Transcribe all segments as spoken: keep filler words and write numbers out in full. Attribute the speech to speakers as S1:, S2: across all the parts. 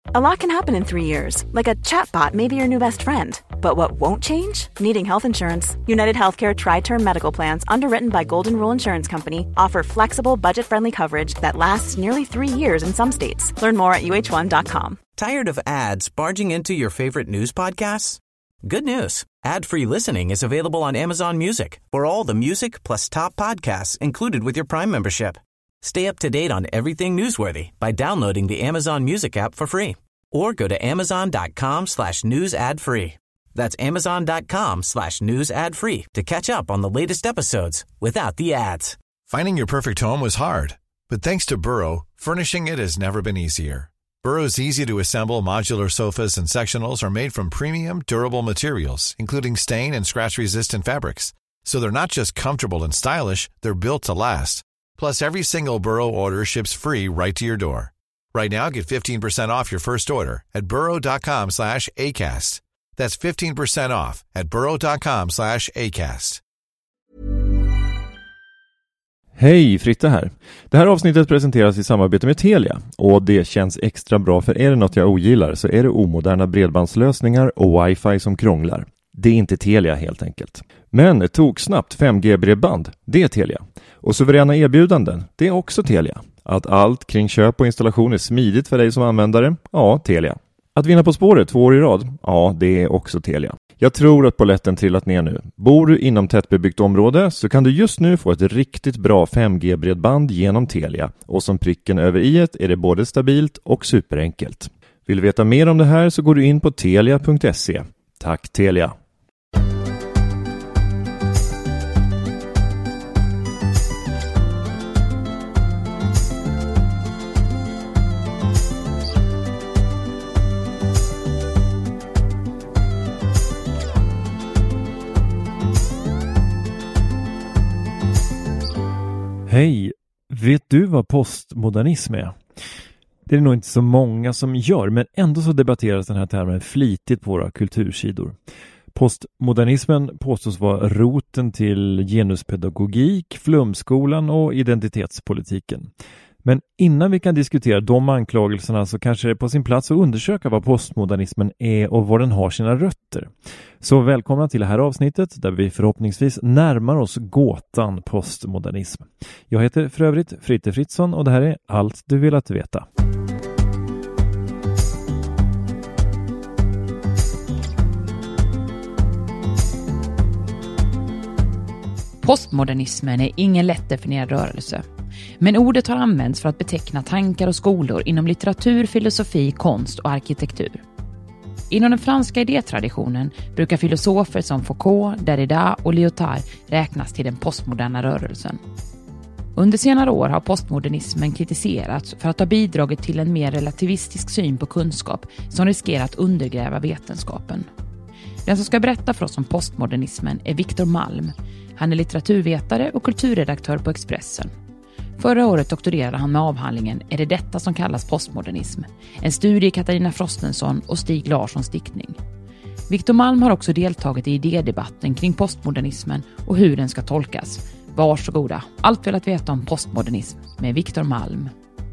S1: A lot can happen in three years, like a chatbot may be your new best friend. But what won't change? Needing health insurance. United Healthcare Tri-Term Medical Plans, underwritten by Golden Rule Insurance Company, offer flexible, budget-friendly coverage that lasts nearly three years in some states. Learn more at U H one dot com.
S2: Tired of ads barging into your favorite news podcasts? Good news. Ad-free listening is available on Amazon Music for all the music plus top podcasts included with your Prime membership. Stay up to date on everything newsworthy by downloading the Amazon Music app for free or go to amazon.com slash news ad free. That's amazon.com slash news ad free to catch up on the latest episodes without the ads.
S3: Finding your perfect home was hard, but thanks to Burrow, furnishing it has never been easier. Burrow's easy-to-assemble modular sofas and sectionals are made from premium, durable materials, including stain and scratch-resistant fabrics. So they're not just comfortable and stylish, they're built to last. Plus, every single Burrow order ships free right to your door. Right now, get fifteen percent off your first order at burrow.com slash ACAST. That's fifteen percent off at burrow.com slash ACAST.
S4: Hej, Fritte här. Det här avsnittet presenteras i samarbete med Telia och det känns extra bra, för är det något jag ogillar så är det omoderna bredbandslösningar och wifi som krånglar. Det är inte Telia helt enkelt. Men tog snabbt fem G-bredband, det är Telia. Och suveräna erbjudanden, det är också Telia. Att allt kring köp och installation är smidigt för dig som användare, ja, Telia. Att vinna På spåret två år i rad, ja, det är också Telia. Jag tror att polletten trillat ner nu. Bor du inom tättbebyggt område så kan du just nu få ett riktigt bra fem G-bredband genom Telia. Och som pricken över i-et är det både stabilt och superenkelt. Vill du veta mer om det här så går du in på telia punkt se. Tack Telia! Hej, vet du vad postmodernism är? Det är nog inte så många som gör, men ändå så debatteras den här termen flitigt på våra kultursidor. Postmodernismen påstås vara roten till genuspedagogik, flumskolan och identitetspolitiken. Men innan vi kan diskutera de anklagelserna så kanske det är på sin plats att undersöka vad postmodernismen är och var den har sina rötter. Så välkomna till det här avsnittet där vi förhoppningsvis närmar oss gåtan postmodernism. Jag heter för övrigt Fritte Fritzson och det här är allt du vill att veta.
S5: Postmodernismen är ingen lättdefinierad rörelse. Men ordet har använts för att beteckna tankar och skolor inom litteratur, filosofi, konst och arkitektur. Inom den franska idétraditionen brukar filosofer som Foucault, Derrida och Lyotard räknas till den postmoderna rörelsen. Under senare år har postmodernismen kritiserats för att ha bidragit till en mer relativistisk syn på kunskap som riskerar att undergräva vetenskapen. Den som ska berätta för oss om postmodernismen är Viktor Malm. Han är litteraturvetare och kulturredaktör på Expressen. Förra året doktorerade han med avhandlingen Är det detta som kallas postmodernism? En studie i Katarina Frostenson och Stig Larssons diktning. Viktor Malm har också deltagit i idédebatten kring postmodernismen och hur den ska tolkas. Varsågoda, allt vill att veta om postmodernism med Viktor Malm.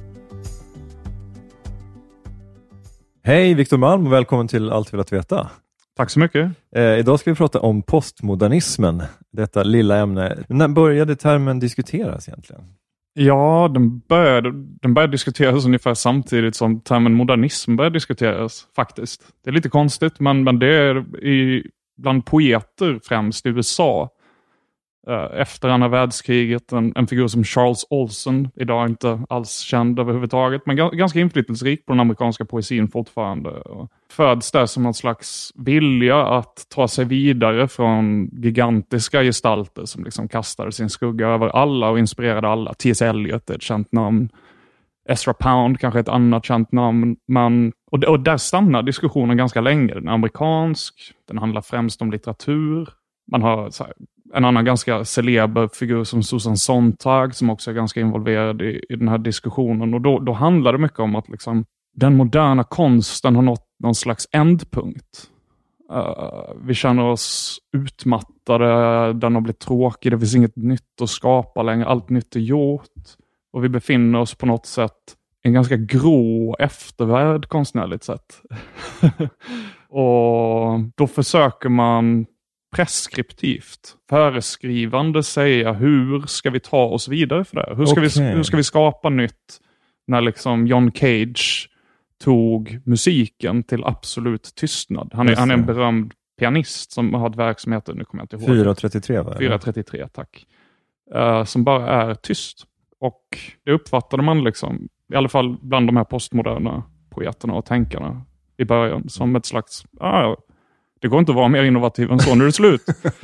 S4: Hej Viktor Malm och välkommen till Allt vill att veta.
S6: Tack så mycket.
S4: Eh, idag ska vi prata om postmodernismen, detta lilla ämne. När började termen diskuteras egentligen?
S6: Ja, den började, den började diskuteras ungefär samtidigt som termen modernism började diskuteras faktiskt. Det är lite konstigt, men, men det är i, bland poeter främst i U S A. Efter andra världskriget, en, en figur som Charles Olson, idag inte alls känd överhuvudtaget, men g- ganska inflytelserik på den amerikanska poesin fortfarande. Och föds där som någon slags vilja att ta sig vidare från gigantiska gestalter som liksom kastade sin skugga över alla och inspirerade alla. T S Eliot är ett känt namn. Ezra Pound kanske ett annat känt namn. Man, och, och där stannar diskussionen ganska länge. Den är amerikansk, den handlar främst om litteratur. Man har så här, en annan ganska celeber figur som Susan Sontag som också är ganska involverad i, i den här diskussionen. Och då, då handlar det mycket om att liksom, den moderna konsten har nått någon slags ändpunkt. Uh, vi känner oss utmattade, den har blivit tråkig, det finns inget nytt att skapa längre, allt nytt är gjort. Och vi befinner oss på något sätt en ganska grå eftervärld konstnärligt sett. Och då försöker man preskriptivt, föreskrivande säga hur ska vi ta oss vidare för det? Hur ska, okay. vi, hur ska vi skapa nytt när liksom John Cage tog musiken till absolut tystnad? Han är, han är en berömd pianist som har ett verk som heter, nu kommer jag inte ihåg.
S4: fyra trettiotre va?
S6: fyra trettiotre, tack. Uh, som bara är tyst. Och det uppfattade man liksom, i alla fall bland de här postmoderna poeterna och tänkarna i början, som ett slags, ah, det går inte att vara mer innovativ än så, nu är det slut.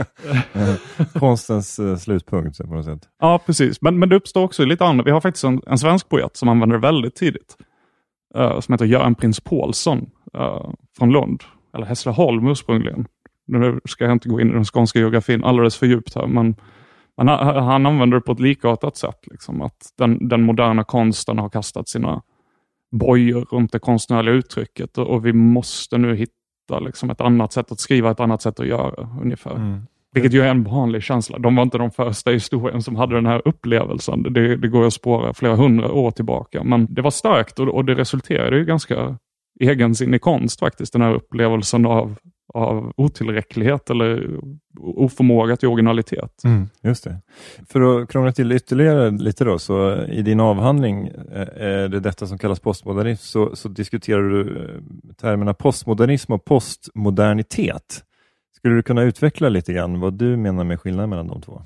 S4: Konstens uh, slutpunkt på något sätt.
S6: Ja, precis. Men, men det uppstår också lite annat. Vi har faktiskt en, en svensk poet som använder det väldigt tidigt. Uh, som heter Göran Prins Paulsson uh, från Lund. Eller Hässleholm ursprungligen. Nu ska jag inte gå in i den skånska geografin alldeles för djupt här, men han, han använder det på ett likartat sätt. Liksom, att den, den moderna konsten har kastat sina bojor runt det konstnärliga uttrycket och, och vi måste nu hitta liksom, ett annat sätt att skriva, ett annat sätt att göra ungefär. Mm. Vilket ju är en vanlig känsla. De var inte de första i historien som hade den här upplevelsen. Det, det går att spåra flera hundra år tillbaka. Men det var starkt och, och det resulterade i ganska egensinnig konst faktiskt. Den här upplevelsen av, av otillräcklighet eller oförmåga till originalitet.
S4: Mm, just det. För att krångla till ytterligare lite då, så i din avhandling är det detta som kallas postmodernism, så, så diskuterar du termerna postmodernism och postmodernitet. Skulle du kunna utveckla lite grann vad du menar med skillnaden mellan de två?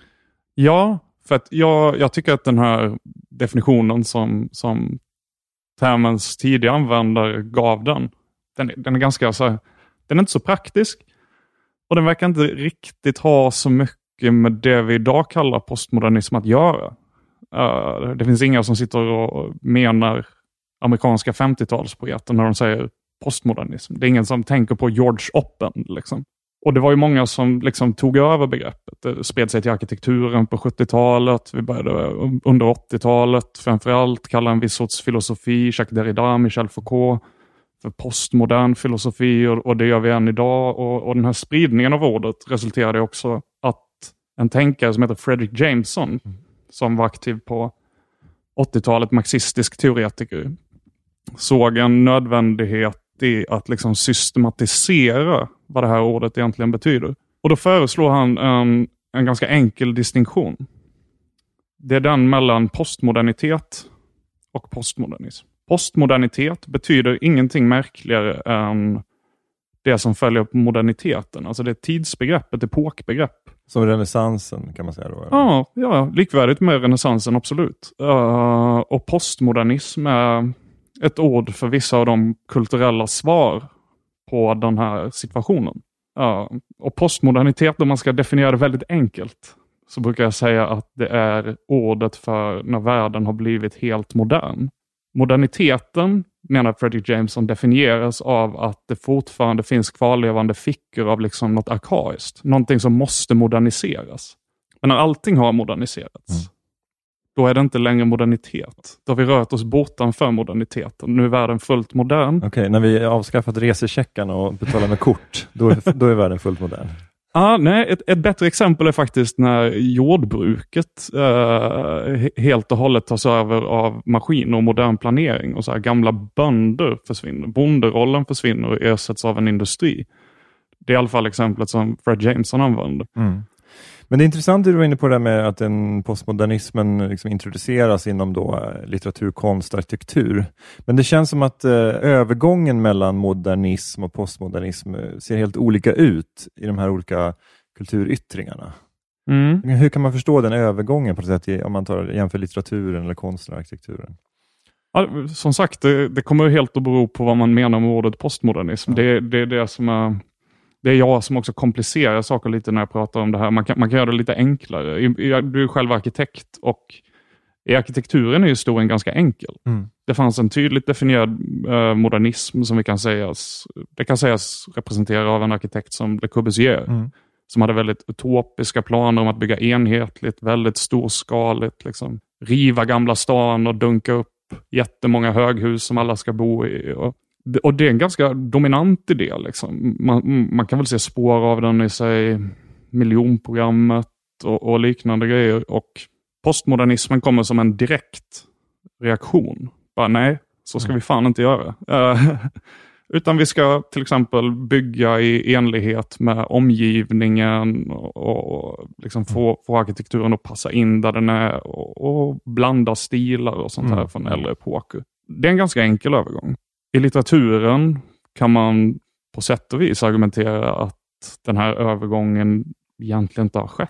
S6: Ja, för att jag, jag tycker att den här definitionen som, som termens tidiga användare gav den, den, den är ganska så här, den är inte så praktisk och den verkar inte riktigt ha så mycket med det vi idag kallar postmodernism att göra. Uh, det finns inga som sitter och menar amerikanska femtiotalspoeter när de säger postmodernism. Det är ingen som tänker på George Oppen liksom. Och det var ju många som liksom tog över begreppet. Det spred sig till arkitekturen på sjuttiotalet. Vi började under åttiotalet framförallt kalla en viss sorts filosofi, Jacques Derrida, Michel Foucault, för postmodern filosofi. Och, och det gör vi än idag. Och, och den här spridningen av ordet resulterade också att en tänkare som heter Fredric Jameson, mm. som var aktiv på åttiotalet, marxistisk teoretiker, såg en nödvändighet i att liksom systematisera vad det här ordet egentligen betyder. Och då föreslår han en, en ganska enkel distinktion. Det är den mellan postmodernitet och postmodernism. Postmodernitet betyder ingenting märkligare än det som följer på moderniteten. Alltså det är tidsbegrepp, ett epokbegrepp.
S4: Som renässansen kan man säga då?
S6: Ja, ja, likvärdigt med renässansen, absolut. Uh, och postmodernism är ett ord för vissa av de kulturella svar på den här situationen. Uh, och postmodernitet, om man ska definiera det väldigt enkelt, så brukar jag säga att det är ordet för när världen har blivit helt modern. Moderniteten, menar Fredric Jameson, definieras av att det fortfarande finns kvarlevande fickor av liksom något arkaiskt. Någonting som måste moderniseras. Men när allting har moderniserats, mm. då är det inte längre modernitet. Då har vi rört oss bortanför moderniteten. Nu är världen fullt modern.
S4: Okej, okay, när vi har avskaffat resecheckarna och betalar med kort, då är, då är världen fullt modern.
S6: Ah, nej, ett, ett bättre exempel är faktiskt när jordbruket eh, helt och hållet tas över av maskiner och modern planering. Och så här gamla bönder försvinner. Bonderollen försvinner och ersätts av en industri. Det är i alla fall exemplet som Fred Jameson använder. Mm.
S4: Men det är intressant att du var inne på det här med att den postmodernismen liksom introduceras inom då litteratur, konst, arkitektur. Men det känns som att eh, övergången mellan modernism och postmodernism ser helt olika ut i de här olika kulturyttringarna. Mm. Hur kan man förstå den övergången på ett sätt om man tar jämför litteraturen eller konsten och arkitekturen?
S6: Ja, som sagt, det, det kommer helt att bero på vad man menar med ordet postmodernism. Ja. Det, det är det som är... Det är jag som också komplicerar saker lite när jag pratar om det här. Man kan, man kan göra det lite enklare. Du är själv arkitekt och i arkitekturen är historien ganska enkel. Mm. Det fanns en tydligt definierad eh, modernism som vi kan sägas, det kan sägas representera av en arkitekt som Le Corbusier. Mm. Som hade väldigt utopiska planer om att bygga enhetligt, väldigt storskaligt. Liksom. Riva gamla stan och dunka upp jättemånga höghus som alla ska bo i. Och Och det är en ganska dominant idé. Liksom. Man, man kan väl se spår av den i sig miljonprogrammet och, och liknande grejer. Och postmodernismen kommer som en direkt reaktion Bara nej, så ska mm. vi fan inte göra. Uh, utan vi ska till exempel bygga i enlighet med omgivningen och, och liksom få, få arkitekturen att passa in där den är och, och blanda stilar och sånt här mm. från äldre epoker. Det är en ganska enkel övergång. I litteraturen kan man på sätt och vis argumentera att den här övergången egentligen inte har skett.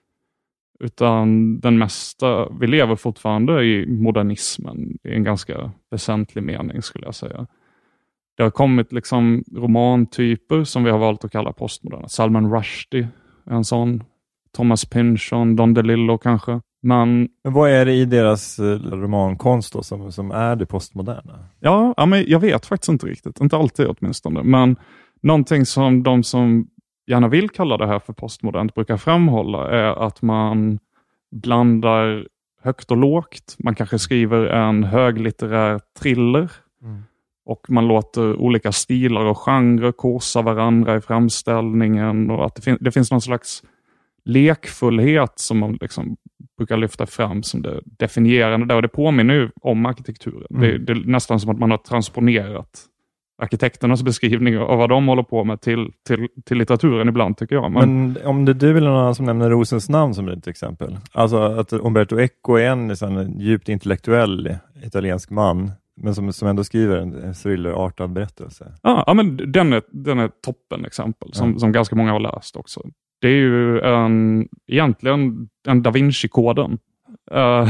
S6: Utan den mesta, vi lever fortfarande i modernismen i en ganska väsentlig mening skulle jag säga. Det har kommit liksom romantyper som vi har valt att kalla postmoderna. Salman Rushdie, en sån. Thomas Pynchon, Don DeLillo kanske. Men,
S4: men vad är det i deras romankonst då som, som är det postmoderna?
S6: Ja, ja, men jag vet faktiskt inte riktigt. Inte alltid åtminstone. Men någonting som de som gärna vill kalla det här för postmodernt brukar framhålla är att man blandar högt och lågt. Man kanske skriver en höglitterär thriller. Mm. Och man låter olika stilar och genrer korsa varandra i framställningen. Och att det, fin- det finns någon slags lekfullhet som man liksom brukar lyfta fram som det definierande där. Och det påminner ju om arkitekturen. Mm. Det, det är nästan som att man har transponerat arkitekternas beskrivning av vad de håller på med till, till, till litteraturen ibland tycker jag.
S4: Men, Men om det du vill någon som nämner Rosens namn som ett exempel. Alltså att Umberto Eco är en, en djupt intellektuell italiensk man. Men som, som ändå skriver en thrillerartad berättelse.
S6: Ja, ja men den är, den är toppen exempel. Som, ja. som ganska många har läst också. Det är ju en, egentligen en Da Vinci-koden. Uh,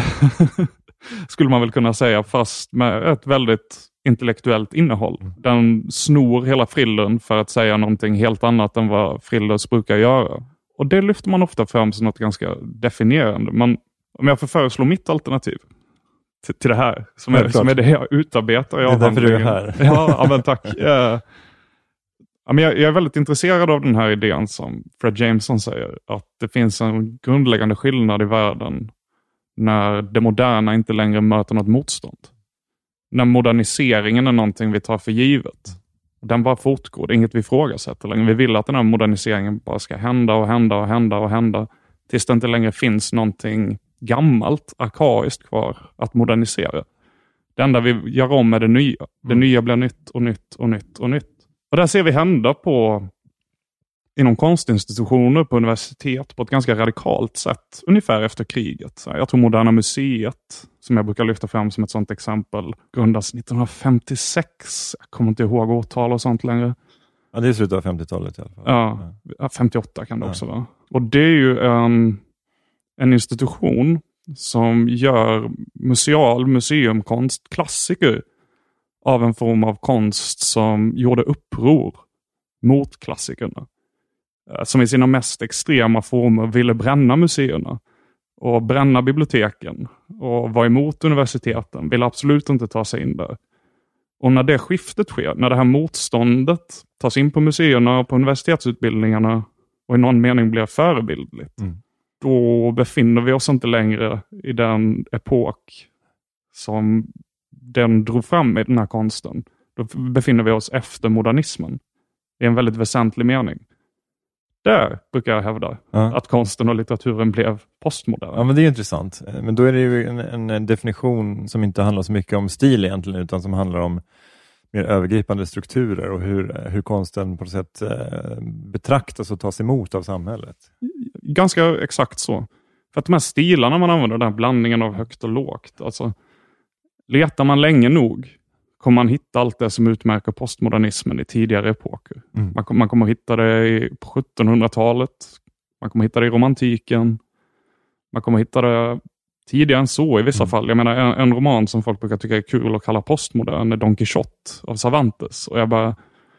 S6: skulle man väl kunna säga. Fast med ett väldigt intellektuellt innehåll. Mm. Den snor hela thrillen för att säga någonting helt annat än vad thrillers brukar göra. Och det lyfter man ofta fram som något ganska definierande. Men om jag får föreslå mitt alternativ. Till, till det här. Som är, som är det jag utarbetar.
S4: Det är därför du är här.
S6: Ja, ja men tack. Uh, ja, men jag, jag är väldigt intresserad av den här idén som Fred Jameson säger. Att det finns en grundläggande skillnad i världen. När det moderna inte längre möter något motstånd. När moderniseringen är någonting vi tar för givet. Den bara fortgår. Det är inget vi ifrågasätter längre. Vi vill att den här moderniseringen bara ska hända och hända och hända och hända. Tills det inte längre finns någonting gammalt, arkaiskt kvar att modernisera. Det enda vi gör om är det nya. Det nya blir nytt och nytt och nytt och nytt. Och där ser vi hända på inom konstinstitutioner på universitet på ett ganska radikalt sätt. Ungefär efter kriget. Jag tror Moderna Museet, som jag brukar lyfta fram som ett sånt exempel, grundas nittonhundrafemtiosex. Jag kommer inte ihåg årtal och sånt längre.
S4: Ja, det är slutet av femtiotalet i alla fall.
S6: Ja, ja. femtioåtta kan det ja. också vara. Och det är ju en, en institution som gör museal museumkonst klassiker av en form av konst som gjorde uppror mot klassikerna. Som i sina mest extrema former ville bränna museerna och bränna biblioteken och var emot universiteten, ville absolut inte ta sig in där. Och när det skiftet sker, när det här motståndet tas in på museerna och på universitetsutbildningarna och i någon mening blir förebildligt, mm. då befinner vi oss inte längre i den epok som den drog fram i den här konsten. Då befinner vi oss efter modernismen. Det är en väldigt väsentlig mening. Där brukar jag hävda ja. att konsten och litteraturen blev postmoderna.
S4: Ja, men det är intressant. Men då är det ju en, en definition som inte handlar så mycket om stil egentligen, utan som handlar om mer övergripande strukturer och hur, hur konsten på något sätt eh, betraktas och tas emot av samhället.
S6: Ganska exakt så. För att de här stilarna man använder, den här blandningen av högt och lågt, alltså letar man länge nog kommer man hitta allt det som utmärker postmodernismen i tidigare epoker. Mm. Man, man kommer hitta det i, på sjuttonhundratalet. Man kommer hitta det i romantiken. Man kommer hitta det tidigare än så i vissa mm. fall. Jag menar, en, en roman som folk brukar tycka är kul att kalla postmodern är Don Quixote av Cervantes. Och jag bara,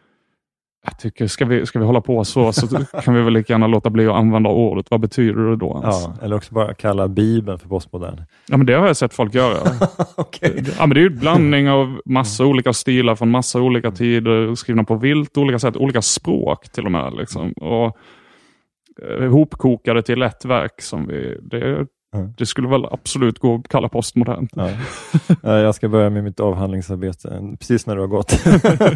S6: jag tycker, ska vi, ska vi hålla på så, så kan vi väl lika gärna låta bli att använda ordet. Vad betyder det då ens?
S4: Ja, eller också bara kalla Bibeln för postmodern.
S6: Ja, men det har jag sett folk göra. Okay. Ja, men det är ju en blandning av massa olika stilar från massa olika tider, skrivna på vilt olika sätt, olika språk till och med. Liksom. Och eh, hopkokade till ett verk som vi... Det, Mm. Det skulle väl absolut gå att kalla postmodernt.
S4: Ja. Jag ska börja med mitt avhandlingsarbete precis när du har gått.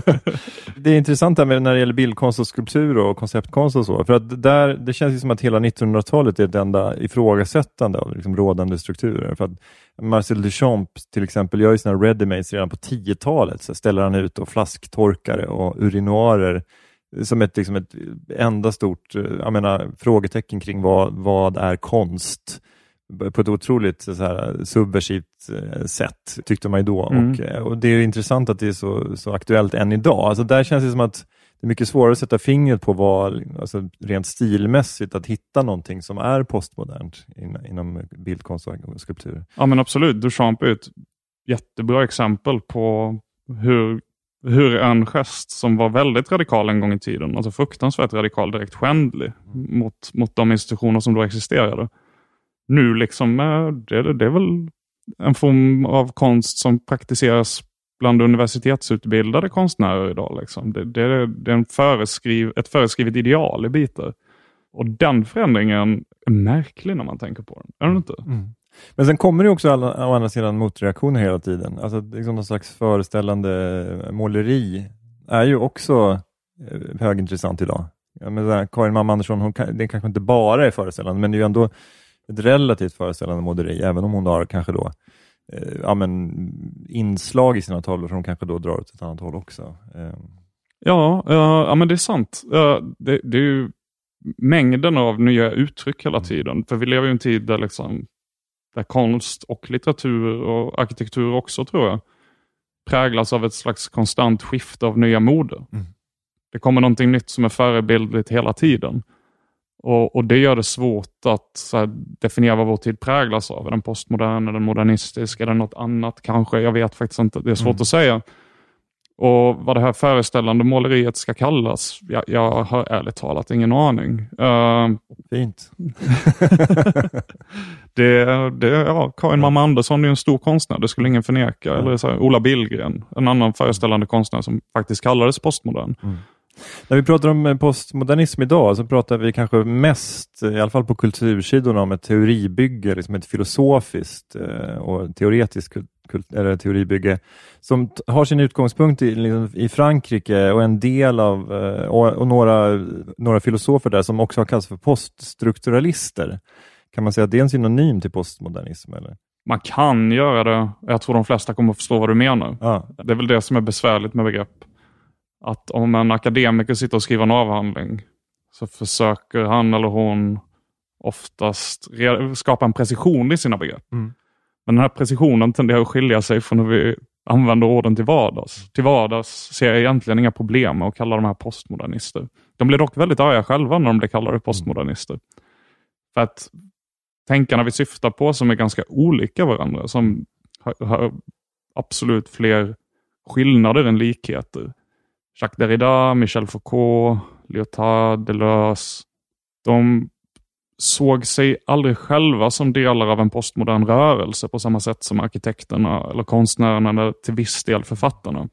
S4: Det är intressant här med när det gäller bildkonst och skulptur och konceptkonst och så. För att där, det känns ju som att hela nittonhundratalet är ett enda ifrågasättande av liksom rådande strukturer. För att Marcel Duchamp till exempel gör ju sina ready-mades redan på tiotalet. Så ställer han ut och flasktorkare och urinoarer som ett, liksom ett enda stort jag menar, frågetecken kring vad, vad är konst på ett otroligt så här, subversivt sätt tyckte man ju då. Mm. Och, och det är intressant att det är så, så aktuellt än idag. Alltså där känns det som att det är mycket svårare att sätta fingret på vad, alltså rent stilmässigt, att hitta någonting som är postmodernt in, inom bildkonst och skulptur.
S6: Ja men absolut, Duchamp är ett jättebra exempel på hur hur en gest som var väldigt radikal en gång i tiden, alltså fruktansvärt radikal, direkt skändlig mm. mot, mot de institutioner som då existerade. Nu liksom, det, det är väl en form av konst som praktiseras bland universitetsutbildade konstnärer idag. Liksom. Det, det, det är en föreskriv, ett föreskrivet ideal i bitar. Och den förändringen är märklig när man tänker på den. Är det inte?
S4: Mm. Men sen kommer det också å andra sidan motreaktioner hela tiden. Alltså liksom någon slags föreställande måleri är ju också högintressant idag. Ja, men där, Karin Mamma Andersson, hon kan, det kanske inte bara är föreställande, men det är ju ändå ett relativt föreställande måleri, även om hon har kanske då eh, ja, men, inslag i sina tavlor som kanske då drar åt ett annat håll också. Eh.
S6: Ja, ja, ja, men det är sant. Ja, det, det är ju mängden av nya uttryck hela tiden. För vi lever ju i en tid där liksom där konst och litteratur och arkitektur också, tror jag, präglas av ett slags konstant skifte av nya moder. Mm. Det kommer någonting nytt som är förebildligt hela tiden. Och, och det gör det svårt att så här, definiera vad vår tid präglas av. Är den postmodern, är den modernistisk, är det något annat kanske? Jag vet faktiskt inte, det är svårt mm. att säga. Och vad det här föreställande måleriet ska kallas, jag, jag har ärligt talat ingen aning. Uh,
S4: Fint.
S6: det, det, ja, Karin Mamma Andersson är en stor konstnär, det skulle ingen förneka. Mm. Eller så här, Ola Billgren, en annan föreställande konstnär som faktiskt kallades postmodern. Mm.
S4: När vi pratar om postmodernism idag så pratar vi kanske mest, i alla fall på kultursidorna, om ett teoribygge, liksom ett filosofiskt och teoretiskt kult, eller teoribygge som t- har sin utgångspunkt i, liksom, i Frankrike och en del av och, och några, några filosofer där som också har kallats för poststrukturalister. Kan man säga att det är en synonym till postmodernism eller?
S6: Man kan göra det. Jag tror de flesta kommer att förstå vad du menar. Ja. Det är väl det som är besvärligt med begrepp. Att om en akademiker sitter och skriver en avhandling så försöker han eller hon oftast re- skapa en precision i sina begrepp. Mm. Men den här precisionen tenderar att skilja sig från hur vi använder orden till vardags. Till vardags ser jag egentligen inga problem med att kalla de här postmodernister. De blir dock väldigt arga själva när de blir kallade postmodernister. Mm. För att tänkarna vi syftar på som är ganska olika varandra, som har, har absolut fler skillnader än likheter. Jacques Derrida, Michel Foucault, Lyotard, Deleuze. De såg sig aldrig själva som delar av en postmodern rörelse på samma sätt som arkitekterna eller konstnärerna eller till viss del författarna.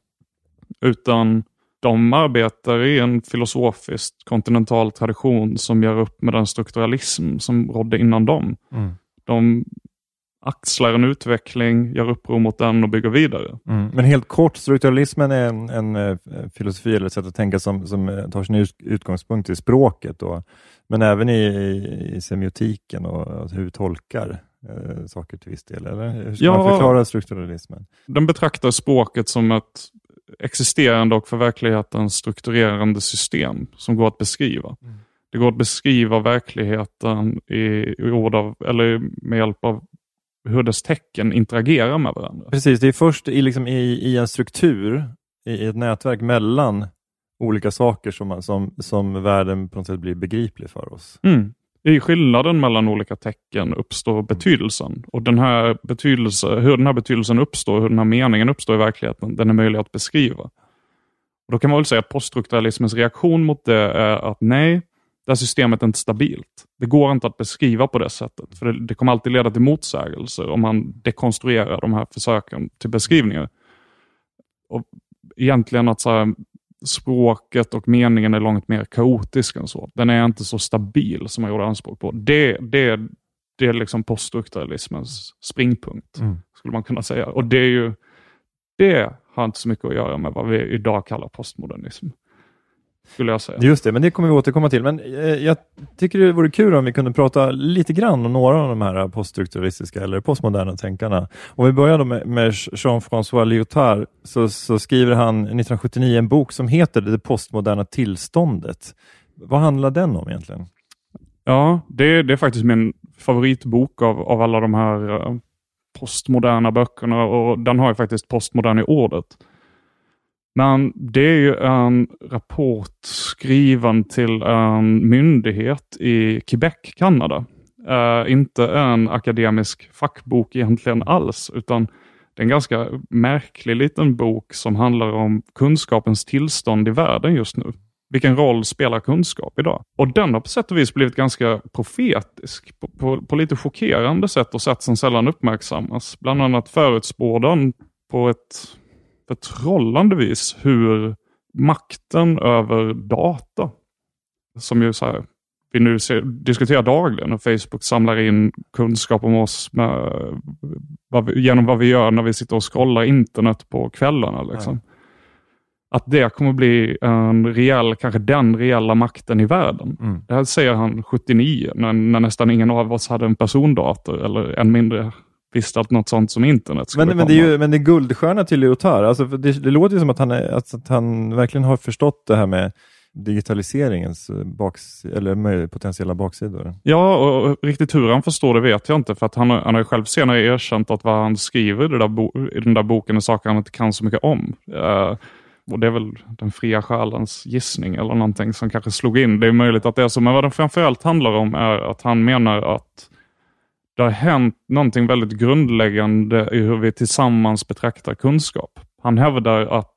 S6: Utan de arbetar i en filosofisk kontinental tradition som gör upp med den strukturalism som rådde innan dem. Mm. De axlar en utveckling, gör uppror mot den och bygger vidare. Mm.
S4: Men helt kort, strukturalismen är en, en, en filosofi eller ett sätt att tänka som, som tar sin utgångspunkt i språket. Och, men även i, i, i semiotiken och alltså hur vi tolkar eh, saker till viss del. Eller? Hur ska ja, man förklara strukturalismen?
S6: Den betraktar språket som ett existerande och för verkligheten strukturerande system som går att beskriva. Mm. Det går att beskriva verkligheten i, i ord av, eller med hjälp av hur dess tecken interagerar med varandra.
S4: Precis, det är först i, liksom, i, i en struktur, i, i ett nätverk mellan olika saker som, som, som världen på något sätt blir begriplig för oss.
S6: Mm. I skillnaden mellan olika tecken uppstår betydelsen. Och den här betydelse, hur den här betydelsen uppstår, hur den här meningen uppstår i verkligheten, den är möjlig att beskriva. Och då kan man väl säga att poststrukturalismens reaktion mot det är att nej, det här systemet är inte stabilt. Det går inte att beskriva på det sättet. För det, det kommer alltid leda till motsägelser om man dekonstruerar de här försöken till beskrivningar. Och egentligen att så här, språket och meningen är långt mer kaotisk än så. Den är inte så stabil som man gjorde anspråk på. Det, det är det är liksom poststrukturalismens springpunkt,
S4: Mm.
S6: skulle man kunna säga. Och det är ju, det har inte så mycket att göra med vad vi idag kallar postmodernism, skulle jag säga.
S4: Just det, men det kommer vi återkomma till. Men eh, jag tycker det vore kul om vi kunde prata lite grann om några av de här poststrukturalistiska eller postmoderna tänkarna. Om vi börjar då med, med Jean-François Lyotard, så, så skriver han nittonhundrasjuttionio en bok som heter Det postmoderna tillståndet. Vad handlar den om egentligen?
S6: Ja, det, det är faktiskt min favoritbok av, av alla de här uh, postmoderna böckerna, och den har ju faktiskt postmodern i ordet. Men det är ju en rapport skriven till en myndighet i Quebec, Kanada. Uh, inte en akademisk fackbok egentligen alls, utan det är en ganska märklig liten bok som handlar om kunskapens tillstånd i världen just nu. Vilken roll spelar kunskap idag? Och den har på sätt och vis blivit ganska profetisk. På, på, på lite chockerande sätt och sätt som sällan uppmärksammas. Bland annat förutspår den på ett förtrollande vis hur makten över data, som ju så här, vi nu ser, diskuterar dagligen, och Facebook samlar in kunskap om oss med, vad vi, genom vad vi gör när vi sitter och scrollar internet på kvällarna liksom. Ja. Att det kommer bli en reell, kanske den reella makten i världen. Mm. Det här säger han sjuttionio, när, när nästan ingen av oss hade en persondator, eller än mindre visste att något sånt som internet skulle
S4: men, men, det är ju, men det är guldstjärna till Lyotard. Alltså, det, det låter ju som att han, är, att han verkligen har förstått det här med digitaliseringens baks, eller potentiella baksidor.
S6: Ja, och riktigt hur han förstår det vet jag inte, för att han, han har ju själv senare erkänt att vad han skriver i, det där bo, i den där boken är saker han inte kan så mycket om. Uh, Och det är väl den fria själens gissning eller någonting som kanske slog in. Det är möjligt att det är så. Men vad det framförallt handlar om är att han menar att det har hänt någonting väldigt grundläggande i hur vi tillsammans betraktar kunskap. Han hävdar att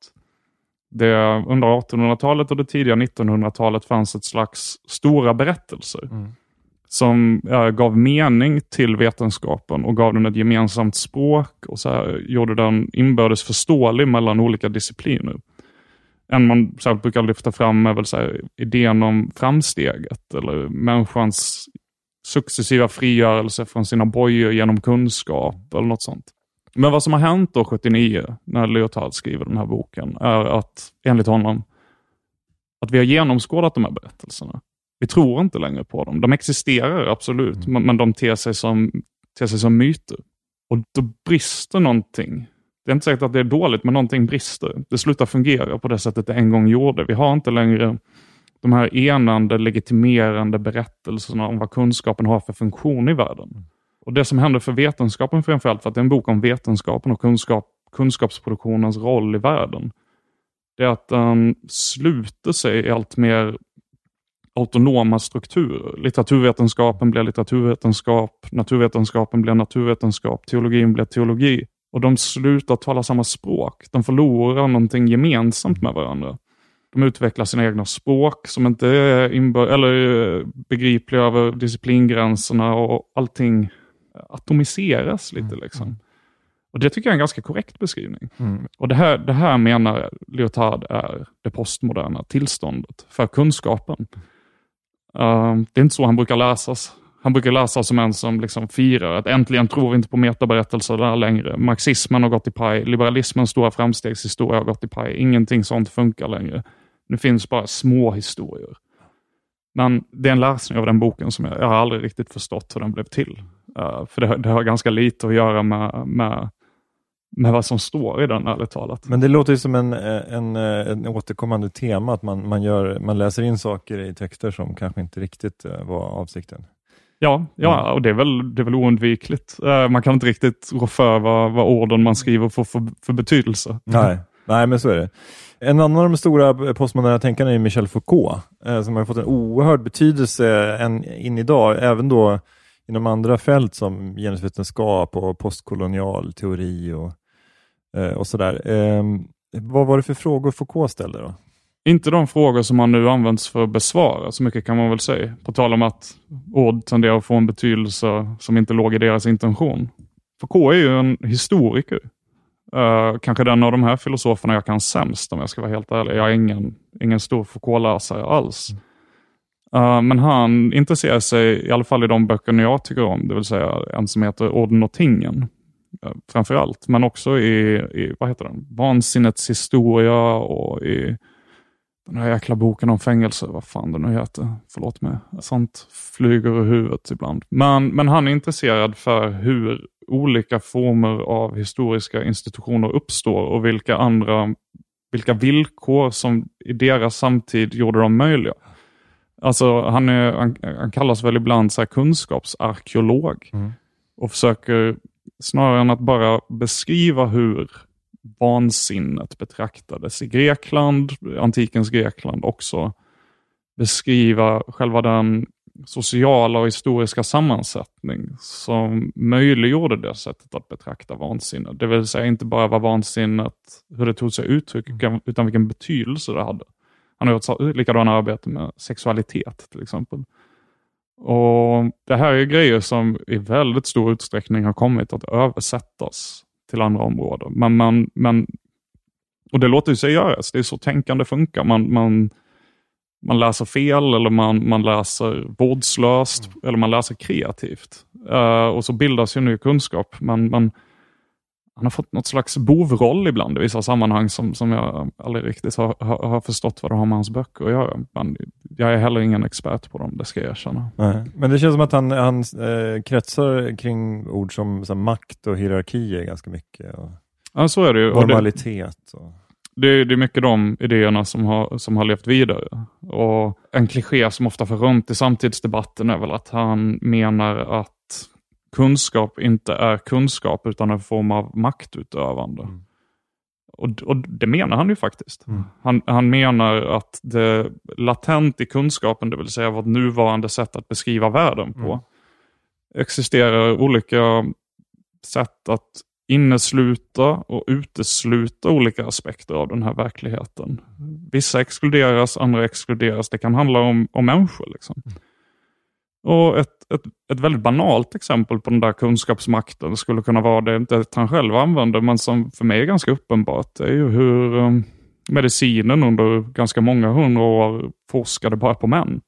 S6: det under artonhundratalet och det tidiga nittonhundratalet fanns ett slags stora berättelser. Mm. Som äh, gav mening till vetenskapen och gav den ett gemensamt språk och så här, gjorde den inbördes förståelig mellan olika discipliner. En man så här, brukar lyfta fram är väl så här, idén om framsteget eller människans successiva frigörelse från sina bojor genom kunskap eller något sånt. Men vad som har hänt då sjuttionio när Lyotard skriver den här boken är att, enligt honom, att vi har genomskådat de här berättelserna. Vi tror inte längre på dem. De existerar absolut, mm. men de ter sig som, ter sig som myter. Och då brister någonting. Det är inte säkert att det är dåligt, men någonting brister. Det slutar fungera på det sättet det en gång gjorde. Vi har inte längre de här enande, legitimerande berättelserna om vad kunskapen har för funktion i världen. Mm. Och det som händer för vetenskapen framförallt, för att det är en bok om vetenskapen och kunskap, kunskapsproduktionens roll i världen, det är att den sluter sig i allt mer autonoma strukturer. Litteraturvetenskapen blir litteraturvetenskap, naturvetenskapen blir naturvetenskap, teologin blir teologi. Och de slutar tala samma språk. De förlorar någonting gemensamt med varandra. De utvecklar sina egna språk som inte är inbör- eller begripliga över disciplingränserna, och allting atomiseras lite
S4: mm.
S6: liksom. Och det tycker jag är en ganska korrekt beskrivning.
S4: Mm.
S6: Och det här, det här menar Lyotard är det postmoderna tillståndet för kunskapen. Uh, det är inte så han brukar läsas. Han brukar läsas som en som liksom firar att äntligen tror vi inte på metaberättelser där längre. Marxismen har gått i paj. Liberalismens stora framstegshistoria har gått i paj. Ingenting sånt funkar längre. Nu finns bara små historier. Men det är en läsning av den boken som jag, jag har aldrig riktigt förstått hur den blev till. Uh, för det, det har ganska lite att göra med, med, med vad som står i den, ärligt talat.
S4: Men det låter ju som en, en, en återkommande tema att man, man, gör, man läser in saker i texter som kanske inte riktigt var avsikten.
S6: Ja, ja, och det är väl, det är väl oundvikligt. Uh, man kan inte riktigt rå för vad, vad orden man skriver får för, för betydelse.
S4: Nej. Nej, men så är det. En annan av de stora postmoderna tänkarna är Michel Foucault, eh, som har fått en oerhörd betydelse än, in idag, även då inom andra fält som genusvetenskap och postkolonial teori och, eh, och sådär. Eh, vad var det för frågor Foucault ställde då?
S6: Inte de frågor som man nu används för att besvara, så mycket kan man väl säga. På tal om att ord tenderar att få en betydelse som inte låg i deras intention. Foucault är ju en historiker. Uh, kanske den av de här filosoferna jag kan sämst, om jag ska vara helt ärlig. Jag är ingen, ingen stor Foucault-läsare alls. Uh, men han intresserar sig, i alla fall i de böckerna jag tycker om, det vill säga en som heter Orden och tingen, uh, framförallt, men också i, i, vad heter den? Vansinnets historia och i den här jäkla boken om fängelse, vad fan det nu heter, förlåt mig, sånt flyger i huvudet ibland. Men, men han är intresserad för hur olika former av historiska institutioner uppstår och vilka andra, vilka villkor som i deras samtid gjorde dem möjliga. Alltså han, är, han, han kallas väl ibland så här kunskapsarkeolog mm. och försöker snarare än att bara beskriva hur vansinnet betraktades i Grekland, antikens Grekland, också beskriva själva den sociala och historiska sammansättning som möjliggjorde det sättet att betrakta vansinne. Det vill säga inte bara vad vansinnet, hur det tog sig uttryck, utan vilken betydelse det hade. Han har gjort likadana arbete med sexualitet till exempel. Och det här är grejer som i väldigt stor utsträckning har kommit att översättas till andra områden. Men man, men, och det låter ju sig göras. Det är så tänkande funkar. Man, man, man läser fel eller man, man läser vårdslöst mm. eller man läser kreativt. Uh, och så bildas ju ny kunskap. Man, man, han har fått något slags bovroll ibland i vissa sammanhang som, som jag aldrig riktigt har, har, har förstått vad det har med hans böcker att göra. Men jag är heller ingen expert på dem, det ska jag erkänna.
S4: Nej. Men det känns som att han, han eh, kretsar kring ord som, som makt och hierarkier ganska mycket. Och
S6: ja, så är det ju.
S4: Normalitet. Och
S6: det, det är mycket de idéerna som har, som har levt vidare. Och en kliché som ofta får runt i samtidsdebatten är väl att han menar att kunskap inte är kunskap utan en form av maktutövande. Mm. Och, och det menar han ju faktiskt. Mm. Han, han menar att det latent i kunskapen, det vill säga vårt nuvarande sätt att beskriva världen på, mm. existerar olika sätt att innesluta och utesluta olika aspekter av den här verkligheten. Vissa exkluderas, andra exkluderas. Det kan handla om, om människor liksom. Mm. Och ett, ett, ett väldigt banalt exempel på den där kunskapsmakten skulle kunna vara det, inte att han själv använder, men som för mig är ganska uppenbart, det är ju hur um, medicinen under ganska många hundra år forskade bara på män.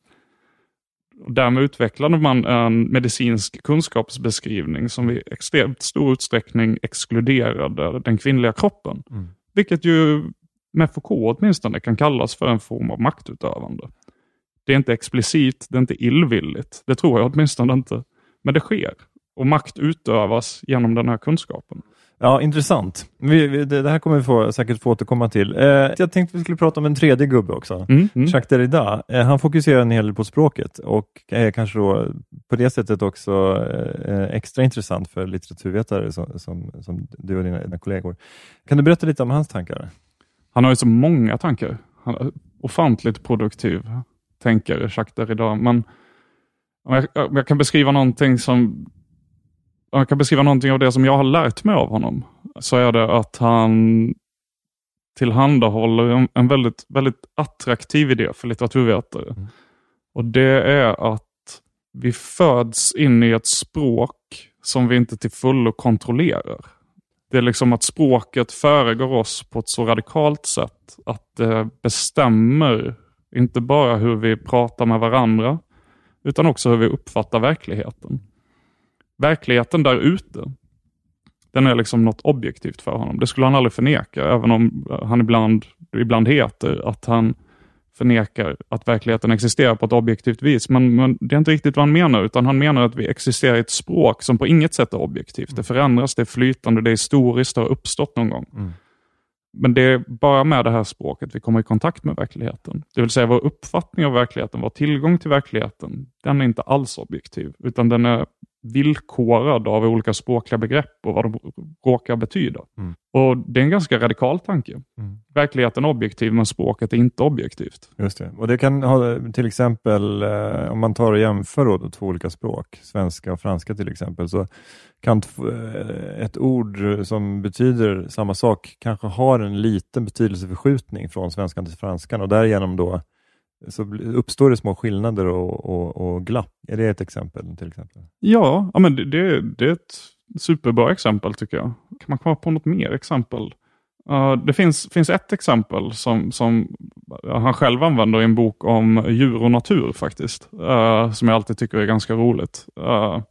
S6: Och därmed utvecklade man en medicinsk kunskapsbeskrivning som i extremt stor utsträckning exkluderade den kvinnliga kroppen. Mm. Vilket ju med Foucault åtminstone kan kallas för en form av maktutövande. Det är inte explicit, det är inte illvilligt. Det tror jag åtminstone inte. Men det sker. Och makt utövas genom den här kunskapen.
S4: Ja, intressant. Vi, vi, det här kommer vi få, säkert få återkomma till. Eh, jag tänkte vi skulle prata om en tredje gubbe också. Mm, mm. Jacques Derrida. Eh, han fokuserar en hel del på språket. Och är kanske då på det sättet också eh, extra intressant för litteraturvetare som, som, som du och dina, dina kollegor. Kan du berätta lite om hans tankar?
S6: Han har ju så många tankar. Han är ofantligt produktiv. Tänker Jacques Derrida. Men om jag, om jag kan beskriva någonting som om jag kan beskriva någonting av det som jag har lärt mig av honom, så är det att han tillhandahåller en, en väldigt, väldigt attraktiv idé för litteraturvetare. Mm. Och det är att vi föds in i ett språk som vi inte till fullo kontrollerar. Det är liksom att språket föregår oss på ett så radikalt sätt att det bestämmer inte bara hur vi pratar med varandra, utan också hur vi uppfattar verkligheten. Verkligheten där ute, den är liksom något objektivt för honom. Det skulle han aldrig förneka, även om han ibland, ibland heter att han förnekar att verkligheten existerar på ett objektivt vis. Men, men det är inte riktigt vad han menar, utan han menar att vi existerar i ett språk som på inget sätt är objektivt. Det förändras, det är flytande, det är historiskt, det har uppstått någon gång. Mm. Men det är bara med det här språket vi kommer i kontakt med verkligheten. Det vill säga vår uppfattning av verkligheten, vår tillgång till verkligheten, den är inte alls objektiv, utan den är villkorad av olika språkliga begrepp och vad de råkar betyda. Mm. Och det är en ganska radikal tanke. Mm. Verkligheten är objektiv, men språket är inte objektivt.
S4: Just det. Och det kan ha till exempel, eh, om man tar och jämför då, då två olika språk, svenska och franska till exempel, så kan ett ord som betyder samma sak kanske har en liten betydelseförskjutning från svenskan till franskan, och därigenom då så uppstår det små skillnader och, och, och glapp. Är det ett exempel till exempel?
S6: Ja, ja men det, det, det är ett superbra exempel tycker jag. Kan man komma på något mer exempel? Uh, det finns, finns ett exempel som, som han själv använder i en bok om djur och natur faktiskt. Uh, som jag alltid tycker är ganska roligt. Uh,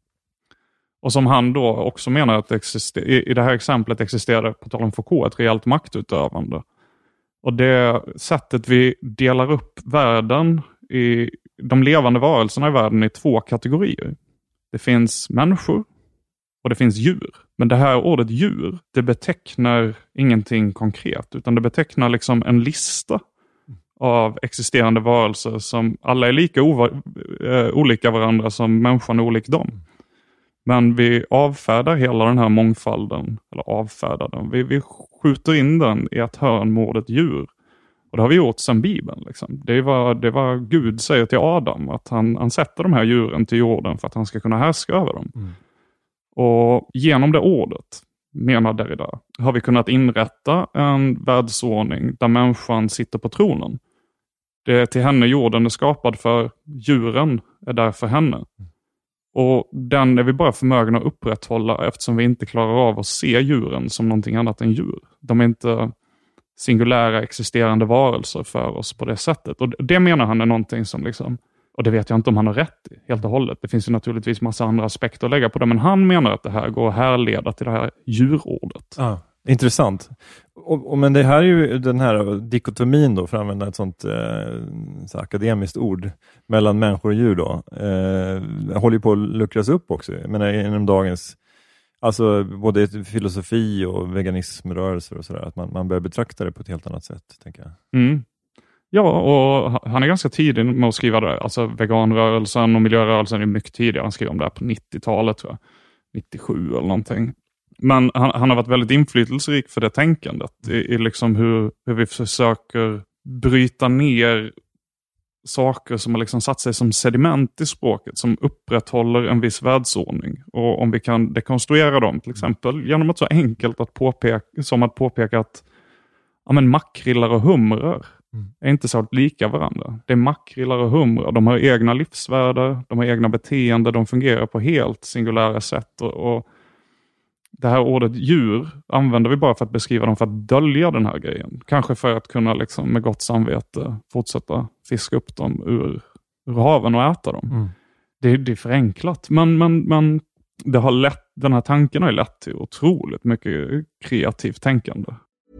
S6: och som han då också menar att exister- i, i det här exemplet existerar, på tal om Foucault, ett reellt maktutövande. Och det sättet vi delar upp världen, i de levande varelserna i världen, i två kategorier. Det finns människor och det finns djur. Men det här ordet djur, det betecknar ingenting konkret, utan det betecknar liksom en lista av existerande varelser som alla är lika ova- äh, olika varandra som människan är olik dem. Men vi avfärdar hela den här mångfalden, eller avfärdar den. Vi, vi skjuter in den i ett hörn med ordet djur. Och det har vi gjort sedan Bibeln. Liksom. Det var, det var Gud säger till Adam, att han, han sätter de här djuren till jorden för att han ska kunna härska över dem. Mm. Och genom det ordet, menar Derrida, har vi kunnat inrätta en världsordning där människan sitter på tronen. Det är till henne jorden är skapad för, djuren är där för henne. Och den är vi bara förmögna att upprätthålla eftersom vi inte klarar av att se djuren som någonting annat än djur. De är inte singulära existerande varelser för oss på det sättet. Och det menar han är någonting som liksom, och det vet jag inte om han har rätt i, helt och hållet. Det finns ju naturligtvis massa andra aspekter att lägga på det, men han menar att det här går att härleda till det här djurordet.
S4: Ah, intressant. Och, och, men det här är ju den här dikotomin då, för att använda ett sånt eh, så akademiskt ord, mellan människor och djur då. Eh, håller ju på att luckras upp också. Jag menar, inom dagens, alltså både filosofi och veganismrörelser och sådär, att man, man börjar betrakta det på ett helt annat sätt, tänker jag.
S6: Mm. Ja, och han är ganska tidig med att skriva det. Alltså veganrörelsen och miljörörelsen är mycket tidigare. Han skrev om det här på nittiotalet, tror jag. nittiosju eller någonting. Men han, han har varit väldigt inflytelserik för det tänkandet. I, i liksom hur, hur vi försöker bryta ner saker som har liksom satt sig som sediment i språket, som upprätthåller en viss världsordning. Och om vi kan dekonstruera dem, till exempel, genom att så enkelt att påpeka, som att påpeka att ja, men makrillar och humrar Mm. är inte så lika varandra. Det är makrillar och humrar. De har egna livsvärden, de har egna beteenden, de fungerar på helt singulära sätt. Och, och det här ordet djur använder vi bara för att beskriva dem, för att dölja den här grejen. Kanske för att kunna liksom, med gott samvete fortsätta fiska upp dem ur, ur haven och äta dem. Mm. Det, det är förenklat. Men, men, men det har lett, den här tanken har lett till otroligt mycket kreativt tänkande.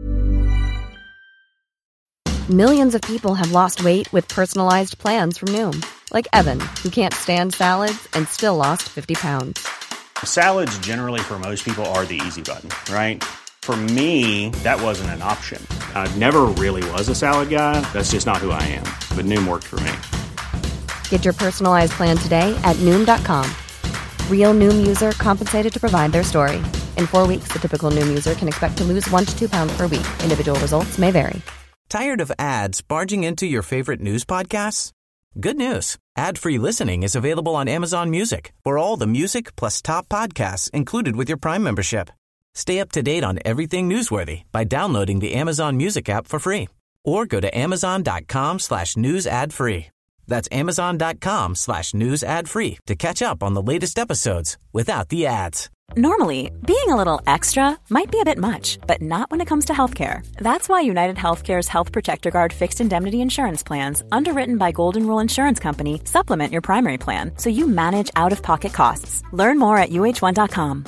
S7: Millions of people have lost weight with personalized plans from Noom. Like Evan, who can't stand salads and still lost fifty pounds.
S8: Salads generally for most people are the easy button, right? For me, that wasn't an option. I never really was a salad guy. That's just not who I am. But Noom worked for me.
S7: Get your personalized plan today at Noom dot com. Real Noom user compensated to provide their story. In four weeks, the typical Noom user can expect to lose one to two pounds per week. Individual results may vary.
S2: Tired of ads barging into your favorite news podcasts? Good news. Ad-free listening is available on Amazon Music for all the music plus top podcasts included with your Prime membership. Stay up to date on everything newsworthy by downloading the Amazon Music app for free or go to amazon.com slash news ad free. That's amazon.com slash news ad free to catch up on the latest episodes without the ads.
S1: Normally, being a little extra might be a bit much, but not when it comes to healthcare. That's why United Healthcare's Health Protector Guard fixed indemnity insurance plans, underwritten by Golden Rule Insurance Company, supplement your primary plan så you manage out-of-pocket costs. Learn more at u h one dot com.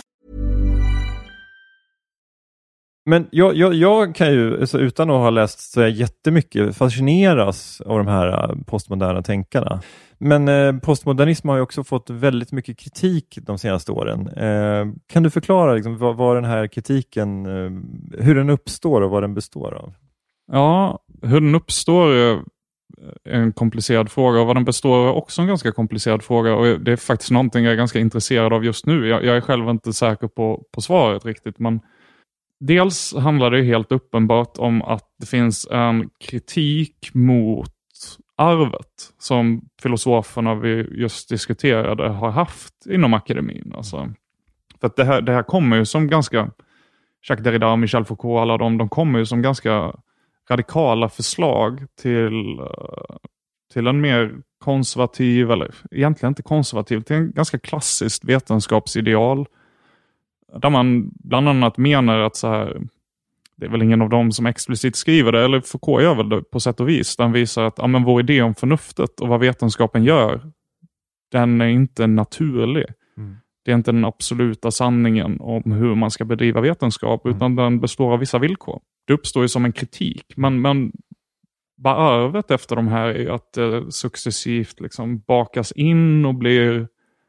S4: Men jag, jag, jag kan ju, alltså utan att ha läst så jag jättemycket, fascineras av de här postmoderna tänkarna. Men eh, postmodernism har ju också fått väldigt mycket kritik de senaste åren. Eh, kan du förklara liksom, vad, vad den här kritiken, eh, hur den uppstår och vad den består av?
S6: Ja, hur den uppstår är en komplicerad fråga, och vad den består är också en ganska komplicerad fråga, och det är faktiskt någonting jag är ganska intresserad av just nu. Jag, jag är själv inte säker på, på svaret riktigt, men dels handlar det helt uppenbart om att det finns en kritik mot arvet som filosoferna vi just diskuterade har haft inom akademin. Alltså, för att det här, det här kommer ju som ganska, Jacques Derrida, Michel Foucault, alla de, de kommer ju som ganska radikala förslag till, till en mer konservativ, eller egentligen inte konservativ, till en ganska klassiskt vetenskapsideal, där man bland annat menar att så här, det är väl ingen av dem som explicit skriver det, eller Foucault gör väl det på sätt och vis. Den visar att ja, men vår idé om förnuftet och vad vetenskapen gör, den är inte naturlig. Mm. Det är inte den absoluta sanningen om hur man ska bedriva vetenskap, mm. utan den består av vissa villkor. Det uppstår ju som en kritik, men, men bara arvet efter de här är att det successivt liksom bakas in och blir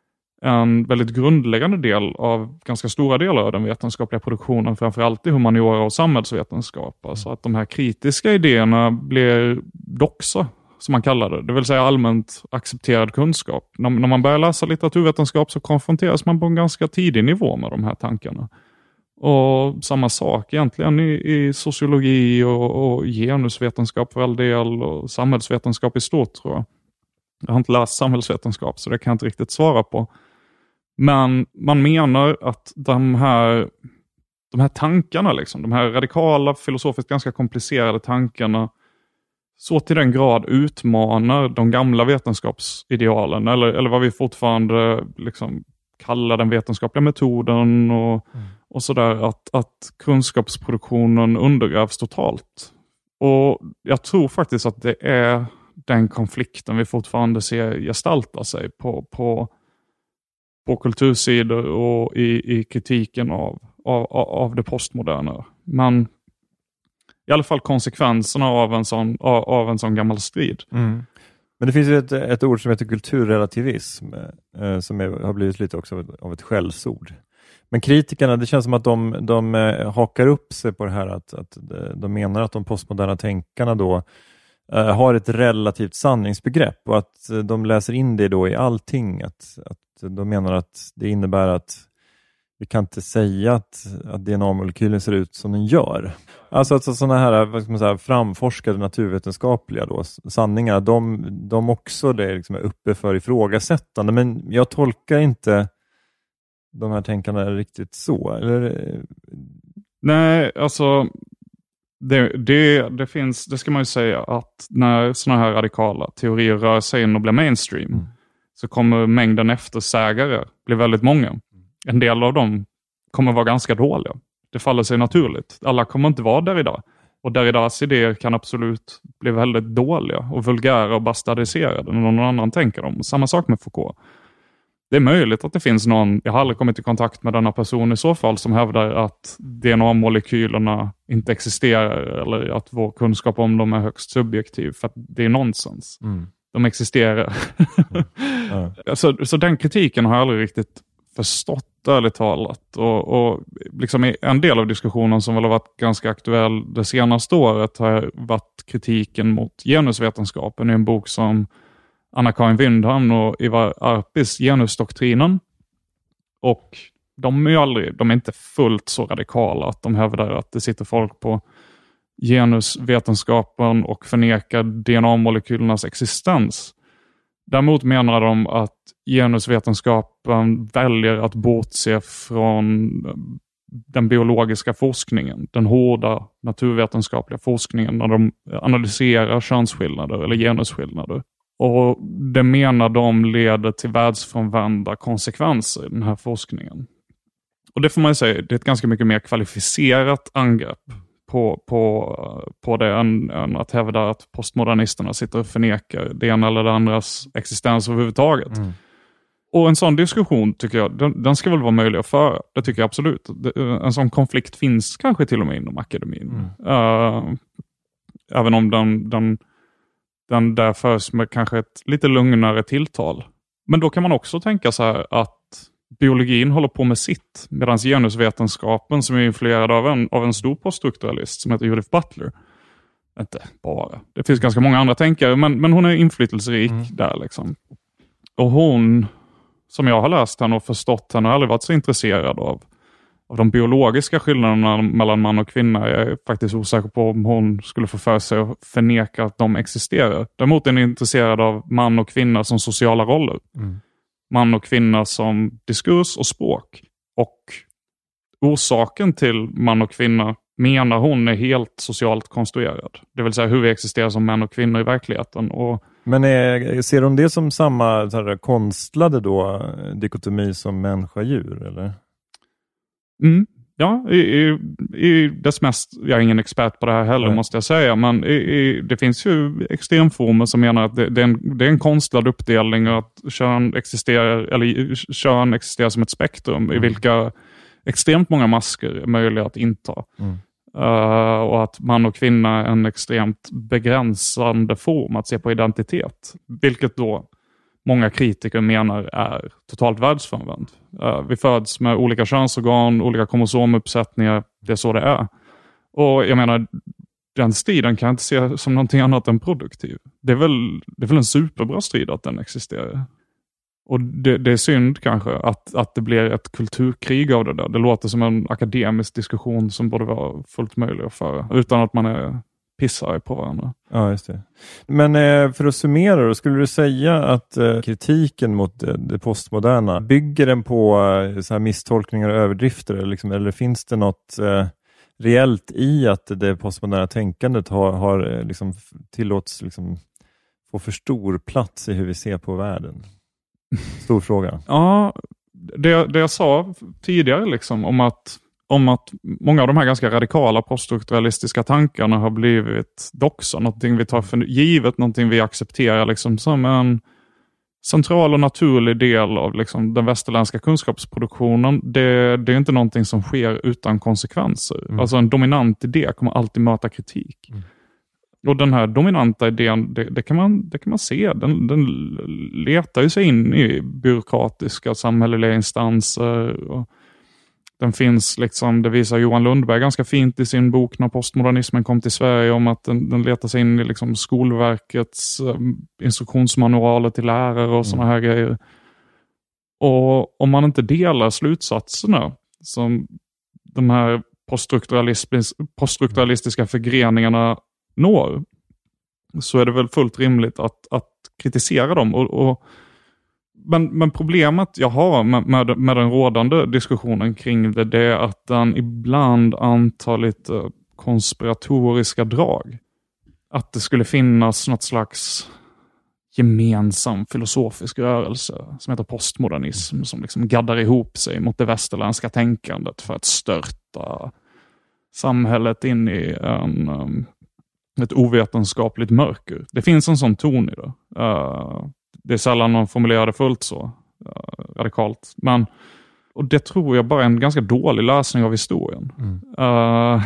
S6: en väldigt grundläggande del av ganska stora delar av den vetenskapliga produktionen, framförallt i humaniora och samhällsvetenskap. Mm. Alltså att de här kritiska idéerna blir doxa, som man kallar det. Det vill säga allmänt accepterad kunskap. När, när man börjar läsa litteraturvetenskap så konfronteras man på en ganska tidig nivå med de här tankarna. Och samma sak egentligen i, i sociologi och, och genusvetenskap för all del och samhällsvetenskap i stort, tror jag. Jag har inte läst samhällsvetenskap så det kan jag inte riktigt svara på. Men man menar att de här, de här tankarna, liksom, de här radikala, filosofiskt ganska komplicerade tankarna så till den grad utmanar de gamla vetenskapsidealen, eller, eller vad vi fortfarande liksom kallar den vetenskapliga metoden och, mm. och sådär, att, att kunskapsproduktionen undergrävs totalt. Och jag tror faktiskt att det är den konflikten vi fortfarande ser gestalta sig på, på, på kultursidor och i, i kritiken av, av, av det postmoderna. Men i alla fall konsekvenserna av en sån, av, av en sån gammal strid.
S4: Mm. Men det finns ju ett, ett ord som heter kulturrelativism eh, som är, har blivit lite också av ett, av ett skällsord. Men kritikerna, det känns som att de, de eh, hakar upp sig på det här att, att de menar att de postmoderna tänkarna då eh, har ett relativt sanningsbegrepp och att eh, de läser in det då i allting. Att, att de menar att det innebär att vi kan inte säga att, att D N A-molekylen ser ut som den gör. Alltså att sådana här, vad ska man säga, framforskade naturvetenskapliga då, sanningar, de, de också det liksom är uppe för ifrågasättande. Men jag tolkar inte de här tänkarna riktigt så. Eller?
S6: Nej, alltså det, det, det finns, det ska man ju säga att när sådana här radikala teorier rör sig in och blir mainstream mm. så kommer mängden eftersägare bli väldigt många. En del av dem kommer vara ganska dåliga. Det faller sig naturligt. Alla kommer inte vara där idag. Och Derridas idéer kan absolut bli väldigt dåliga och vulgära och bastardiserade när någon annan tänker dem. Samma sak med Foucault. Det är möjligt att det finns någon, jag har aldrig kommit i kontakt med denna person i så fall, som hävdar att D N A-molekylerna inte existerar eller att vår kunskap om dem är högst subjektiv, för att det är nonsens. Mm. De existerar. Mm. Ja. så, så den kritiken har jag aldrig riktigt förstått, ärligt talat. Och, och liksom en del av diskussionen som väl har varit ganska aktuell det senaste året har varit kritiken mot genusvetenskapen i en bok som Anna-Karin Wyndhamn och Ivar Arpis, Genusdoktrinen. Och de är ju aldrig, de är inte fullt så radikala att de hävdar att det sitter folk på genusvetenskapen och förnekar D N A-molekylernas existens. Däremot menar de att genusvetenskapen väljer att bortse från den biologiska forskningen, den hårda naturvetenskapliga forskningen när de analyserar könsskillnader eller genusskillnader. Och det menar de leder till världsfrånvända konsekvenser i den här forskningen. Och det får man ju säga, det är ett ganska mycket mer kvalificerat angrepp på, på, på det än, än att hävda att postmodernisterna sitter och förnekar det ena eller det andras existens överhuvudtaget. Mm. Och en sån diskussion tycker jag, den, den ska väl vara möjlig att föra. Det tycker jag absolut. En sån konflikt finns kanske till och med inom akademin. Mm. Uh, även om den, den, den där förs med kanske ett lite lugnare tilltal. Men då kan man också tänka så här att biologin håller på med sitt, medan genusvetenskapen, som är influerad av en, av en stor poststrukturalist som heter Judith Butler, inte bara, det finns ganska många andra tänkare, men, men hon är inflytelserik mm. där liksom. Och hon, som jag har läst henne och förstått henne, har aldrig varit så intresserad av, av de biologiska skillnaderna mellan man och kvinna. Jag är faktiskt osäker på om hon skulle få för sig att förneka att de existerar. Däremot är hon intresserad av man och kvinna som sociala roller. Mm. Man och kvinna som diskurs och språk. Och orsaken till man och kvinna menar hon är helt socialt konstruerad. Det vill säga hur vi existerar som män och kvinnor i verkligheten. Och
S4: men är, ser de det som samma så här, konstlade då, dikotomi som människa-djur? Eller?
S6: Mm, Ja, i, i, i dess mest, jag är ingen expert på det här heller, Nej. måste jag säga, men i, i, det finns ju extremformer som menar att det, det, är en, det är en konstlad uppdelning och att kön existerar, eller kön existerar som ett spektrum mm. i vilka extremt många masker är möjliga att inta. Mm. Uh, och att man och kvinna är en extremt begränsande form att se på identitet, vilket då många kritiker menar är totalt världsfrånvänt. Uh, vi föds med olika könsorgan, olika kromosomuppsättningar. Det är så det är. Och jag menar, den striden kan jag inte se som någonting annat än produktiv. Det är väl, det är väl en superbra strid att den existerar. Och det, det är synd kanske att, att det blir ett kulturkrig av det där. Det låter som en akademisk diskussion som borde vara fullt möjlig att föra. Utan att man är pissar på varandra.
S4: Ja, just det. Men eh, för att summera då, skulle du säga att eh, kritiken mot eh, det postmoderna, bygger den på eh, så här misstolkningar och överdrifter? Eller, liksom, eller finns det något eh, reellt i att det postmoderna tänkandet har, har eh, liksom, tillåts liksom, få för stor plats i hur vi ser på världen? Stor fråga.
S6: Ja, det, det jag sa tidigare liksom, om att om att många av de här ganska radikala poststrukturalistiska tankarna har blivit doxa, någonting vi tar för givet, någonting vi accepterar liksom som en central och naturlig del av liksom den västerländska kunskapsproduktionen. Det, det är inte någonting som sker utan konsekvenser. Mm. Alltså en dominant idé kommer alltid möta kritik. Mm. Och den här dominanta idén, det, det, kan, man, det kan man se. Den, den letar ju sig in i byråkratiska samhälleliga instanser och den finns liksom, det visar Johan Lundberg ganska fint i sin bok När postmodernismen kom till Sverige, om att den, den letar sig in i liksom Skolverkets um, instruktionsmanualer till lärare och mm. sådana här grejer. Och om man inte delar slutsatserna som de här poststrukturalistiska förgreningarna når, så är det väl fullt rimligt att, att kritisera dem. Och, och Men, men problemet jag har med, med, med den rådande diskussionen kring det, det är att den ibland antar lite konspiratoriska drag. Att det skulle finnas något slags gemensam filosofisk rörelse som heter postmodernism, som liksom gaddar ihop sig mot det västerländska tänkandet för att störta samhället in i en, um, ett ovetenskapligt mörker. Det finns en sån ton i det. Uh, Det är sällan man formulerar det fullt så uh, radikalt. Men, och det tror jag bara är en ganska dålig läsning av historien. Mm. Uh,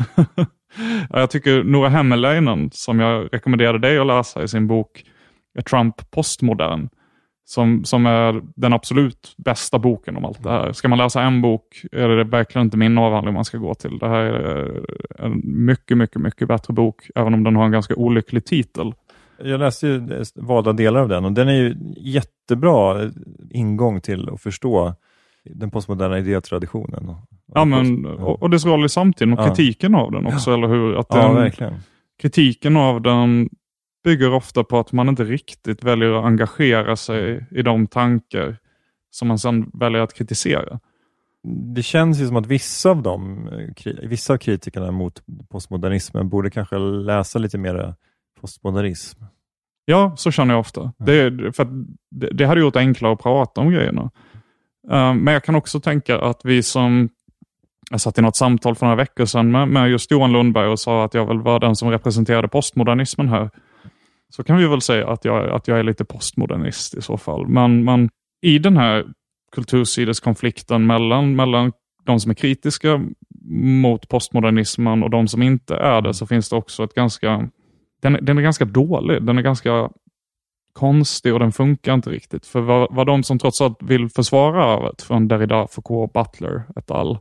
S6: jag tycker Nora Hemmerleinen, som jag rekommenderade dig att läsa i sin bok Trump postmodern, som, som är den absolut bästa boken om allt det här. Ska man läsa en bok är det verkligen inte min avhandling man ska gå till. Det här är en mycket, mycket, mycket bättre bok, även om den har en ganska olycklig titel.
S4: Jag läste ju valda delar av den och den är ju jättebra ingång till att förstå den postmoderna idétraditionen. Och,
S6: ja, men, och, och dess roll i samtiden och ja. kritiken av den också, ja. eller hur? Att den,
S4: ja, verkligen.
S6: Kritiken av den bygger ofta på att man inte riktigt väljer att engagera sig i de tankar som man sedan väljer att kritisera.
S4: Det känns ju som att vissa av dem, vissa av kritikerna mot postmodernismen borde kanske läsa lite mer postmodernism.
S6: Ja, så känner jag ofta. Mm. Det, för det, det hade gjort enklare att prata om grejerna. Uh, men jag kan också tänka att vi som... Jag satt i något samtal för några veckor sedan med, med just Johan Lundberg och sa att jag väl var den som representerade postmodernismen här. Så kan vi väl säga att jag, att jag är lite postmodernist i så fall. Men, men i den här kultursideskonflikten mellan, mellan de som är kritiska mot postmodernismen och de som inte är det, så finns det också ett ganska... Den, den är ganska dålig. Den är ganska konstig och den funkar inte riktigt. För vad, vad de som trots allt vill försvara arvet från Derrida, Foucault, Butler et al.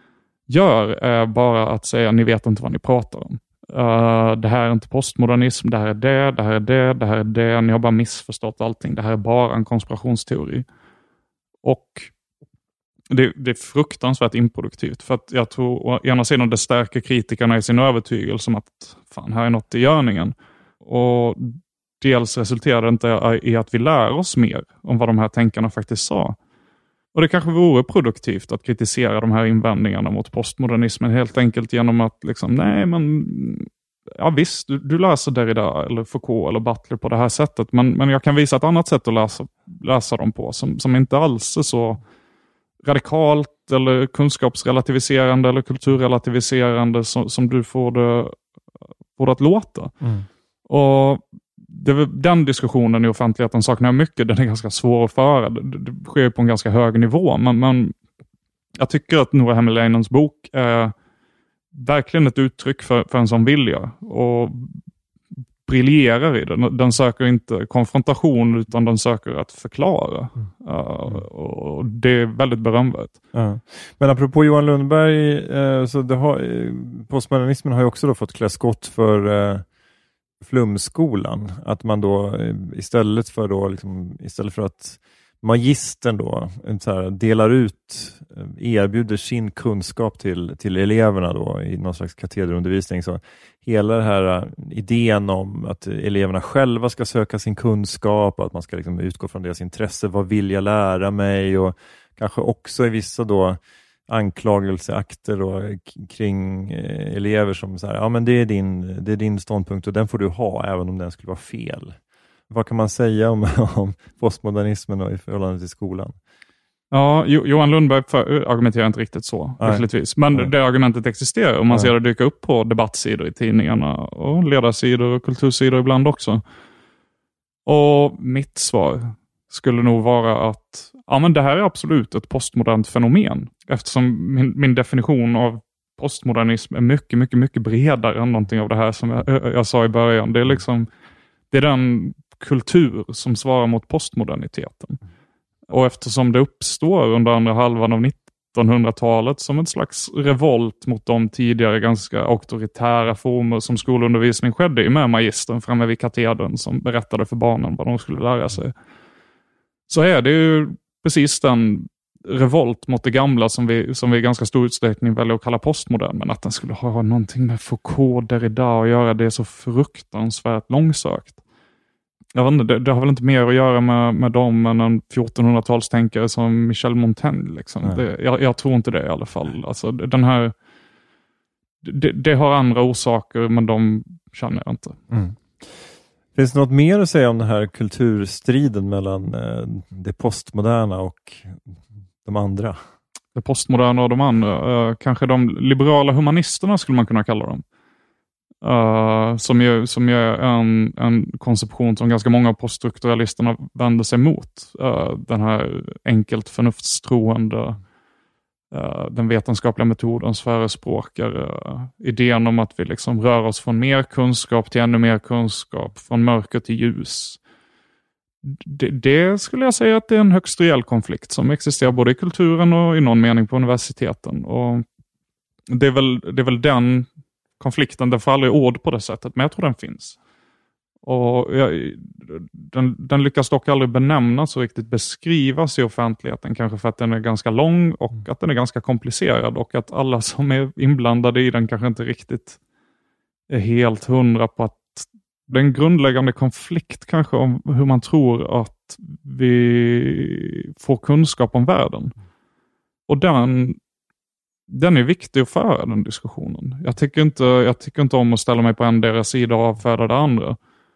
S6: Gör är bara att säga ni vet inte vad ni pratar om. Uh, det här är inte postmodernism, det här är det, det här är det, det här är det. Ni har bara missförstått allting. Det här är bara en konspirationsteori. Och det, det är fruktansvärt improduktivt. För att jag tror å ena sidan det stärker kritikerna i sin övertygelse om att fan, här är något i görningen. Och dels resulterar det inte i att vi lär oss mer om vad de här tänkarna faktiskt sa. Och det kanske vore produktivt att kritisera de här invändningarna mot postmodernismen helt enkelt genom att liksom, nej men ja visst, du, du läser Derrida eller Foucault eller Butler på det här sättet, men, men jag kan visa ett annat sätt att läsa, läsa dem på som, som inte alls är så radikalt eller kunskapsrelativiserande eller kulturrelativiserande som, som du får det, får det att låta. Mm. Och det, den diskussionen i offentligheten saknar jag mycket. Den är ganska svår att föra. Det, det sker på en ganska hög nivå. Men, men jag tycker att Noora Hemiläinens bok är verkligen ett uttryck för, för en sån vilja. Och briljerar i den. Den söker inte konfrontation utan den söker att förklara. Mm. Uh, och det är väldigt berömvärt.
S4: Ja. Men apropå Johan Lundberg, uh, så det har, uh, postmodernismen har ju också då fått klä skott för uh, flumskolan. Att man då uh, istället för då liksom, istället för att magistern då så här, delar ut, erbjuder sin kunskap till, till eleverna då i någon slags katederundervisning, så hela den här idén om att eleverna själva ska söka sin kunskap och att man ska liksom utgå från deras intresse, vad vill jag lära mig, och kanske också i vissa då anklagelseakter då kring eh, elever som så här, ja men det är din, det är din ståndpunkt och den får du ha även om den skulle vara fel. Vad kan man säga om, om postmodernismen och i förhållande till skolan?
S6: Ja, Johan Lundberg för, argumenterar inte riktigt så. Men Nej. det argumentet existerar och man Nej. ser det dyka upp på debattsidor i tidningarna och ledarsidor och kultursidor ibland också. Och mitt svar skulle nog vara att ja, men det här är absolut ett postmodernt fenomen. Eftersom min, min definition av postmodernism är mycket, mycket, mycket bredare än någonting av det här som jag, jag sa i början. Det är liksom det är den kultur som svarar mot postmoderniteten. Och eftersom det uppstår under andra halvan av nittonhundratalet som en slags revolt mot de tidigare ganska auktoritära former som skolundervisning skedde i med magistern framme vid katedern som berättade för barnen vad de skulle lära sig. Så är det ju precis den revolt mot det gamla som vi, som vi i ganska stor utsträckning väljer att kalla postmodern, men att den skulle ha någonting med Foucault, Derrida och göra det så fruktansvärt långsökt. Jag vet inte, det, det har väl inte mer att göra med, med dem än en fjortonhundratalstänkare som Michel Montaigne. Liksom. Det, jag, jag tror inte det i alla fall. Alltså, den här, det, det har andra orsaker, men de känner jag inte. Mm.
S4: Finns det något mer att säga om den här kulturstriden mellan eh, det postmoderna och de andra?
S6: Det postmoderna och de andra. Eh, kanske de liberala humanisterna skulle man kunna kalla dem. Uh, som ju, som ju är en, en konception som ganska många av poststrukturalisterna vänder sig mot. Uh, den här enkelt förnuftstroende, uh, den vetenskapliga metodens förespråkare. Uh, idén om att vi liksom rör oss från mer kunskap till ännu mer kunskap, från mörker till ljus. Det, det skulle jag säga att det är en högst reell konflikt som existerar både i kulturen och i någon mening på universiteten. Och det är väl, det är väl den konflikten, den får aldrig ord på det sättet, men jag tror den finns. Och jag, den, den lyckas dock aldrig benämnas och riktigt beskrivas i offentligheten, kanske för att den är ganska lång och att den är ganska komplicerad och att alla som är inblandade i den kanske inte riktigt är helt hundra på att det är en grundläggande konflikt kanske om hur man tror att vi får kunskap om världen. Och den Den är viktig att föra, den diskussionen. Jag tycker inte, jag tycker inte om att ställa mig på en deras sida och avfärda det andra.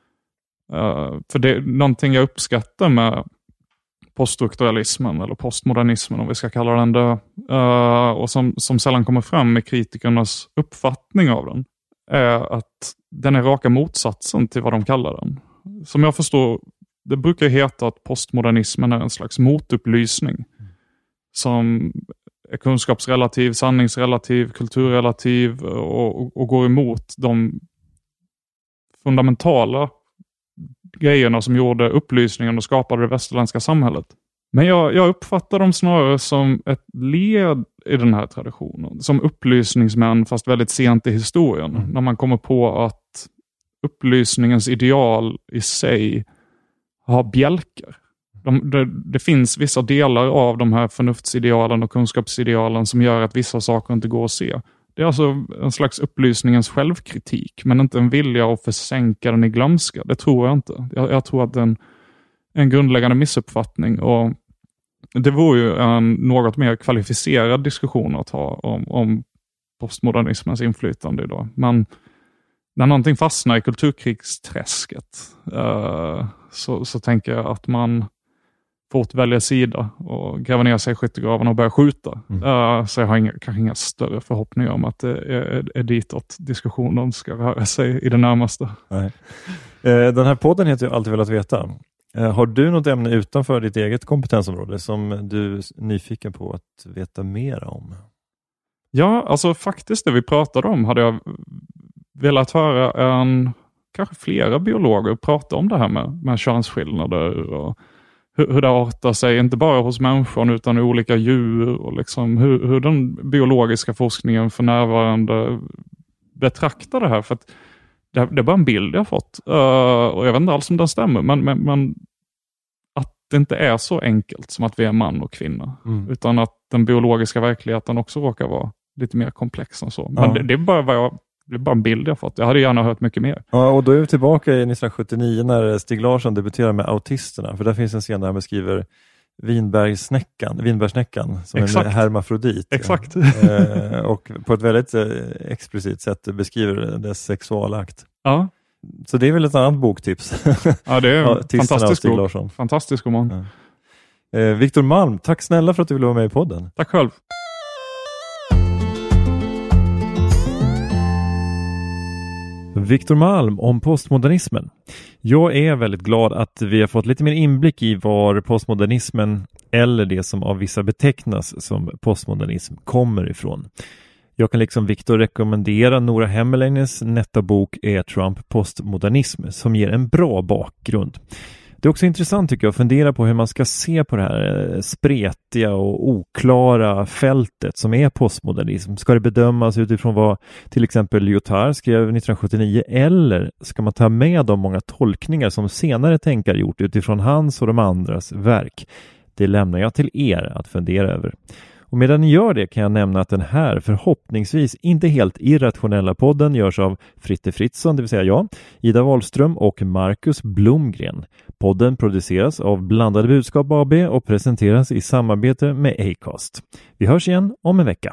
S6: Uh, för det är någonting jag uppskattar med poststrukturalismen eller postmodernismen, om vi ska kalla den det. Uh, och som, som sällan kommer fram med kritikernas uppfattning av den, är att den är raka motsatsen till vad de kallar den. Som jag förstår, det brukar heta att postmodernismen är en slags motupplysning som är kunskapsrelativ, sanningsrelativ, kulturrelativ och, och, och går emot de fundamentala grejerna som gjorde upplysningen och skapade det västerländska samhället. Men jag, jag uppfattar dem snarare som ett led i den här traditionen. Som upplysningsmän fast väldigt sent i historien. Mm. När man kommer på att upplysningens ideal i sig har bjälkar. De, det, det finns vissa delar av de här förnuftsidealen och kunskapsidealen som gör att vissa saker inte går att se. Det är alltså en slags upplysningens självkritik, men inte en vilja att försänka den i glömska. Det tror jag inte. Jag, jag tror att det är en, en grundläggande missuppfattning, och det vore ju en något mer kvalificerad diskussion att ha om, om postmodernismens inflytande idag. Men när någonting fastnar i kulturkrigsträsket uh, så, så tänker jag att man fort välja sida och gräva ner sig i skyttegraven och börja skjuta. Mm. Uh, så jag har inga, kanske inga större förhoppningar om att det är, är ditåt diskussionen ska röra sig i det närmaste.
S4: Nej. Uh, den här podden heter ju Alltid velat veta. Uh, har du något ämne utanför ditt eget kompetensområde som du är nyfiken på att veta mer om?
S6: Ja, alltså faktiskt det vi pratade om hade jag velat höra en, kanske flera biologer prata om det här med, med könsskillnader och hur, hur det artar sig, inte bara hos människan utan i olika djur och liksom hur, hur den biologiska forskningen för närvarande betraktar det här. För att det, det är bara en bild jag fått uh, och jag vet inte alls om den stämmer, men, men, men att det inte är så enkelt som att vi är man och kvinna, mm. utan att den biologiska verkligheten också råkar vara lite mer komplex än så. Men ja. det, det är bara vad jag Det är bara en bild jag fått. Jag hade gärna hört mycket mer.
S4: Ja, och då är vi tillbaka i nittonhundrasjuttionio när Stig Larsson debuterar med Autisterna. För där finns en scen där han beskriver vinbärsnäckan, vinbärsnäckan som Exakt. en hermafrodit.
S6: Exakt.
S4: Eh, och på ett väldigt eh, explicit sätt beskriver dess sexualakt.
S6: Ja.
S4: Så det är väl ett annat boktips.
S6: Ja, det är en fantastisk bok. Fantastisk roman.
S4: Ja. Eh, Viktor Malm, tack snälla för att du ville vara med i podden.
S6: Tack själv.
S4: Viktor Malm om postmodernismen. Jag är väldigt glad att vi har fått lite mer inblick i var postmodernismen eller det som av vissa betecknas som postmodernism kommer ifrån. Jag kan liksom Viktor rekommendera Nora Hemmerleines nätta bok Är Trump postmodernism som ger en bra bakgrund. Det är också intressant tycker jag att fundera på hur man ska se på det här spretiga och oklara fältet som är postmodernism. Ska det bedömas utifrån vad till exempel Lyotard skrev nittonhundrasjuttionio eller ska man ta med de många tolkningar som senare tänkare gjort utifrån hans och de andras verk? Det lämnar jag till er att fundera över. Och medan ni gör det kan jag nämna att den här förhoppningsvis inte helt irrationella podden görs av Fritte Fritzson, det vill säga jag, Ida Wahlström och Marcus Blomgren. Podden produceras av Blandade Budskap A B och presenteras i samarbete med Acast. Vi hörs igen om en vecka.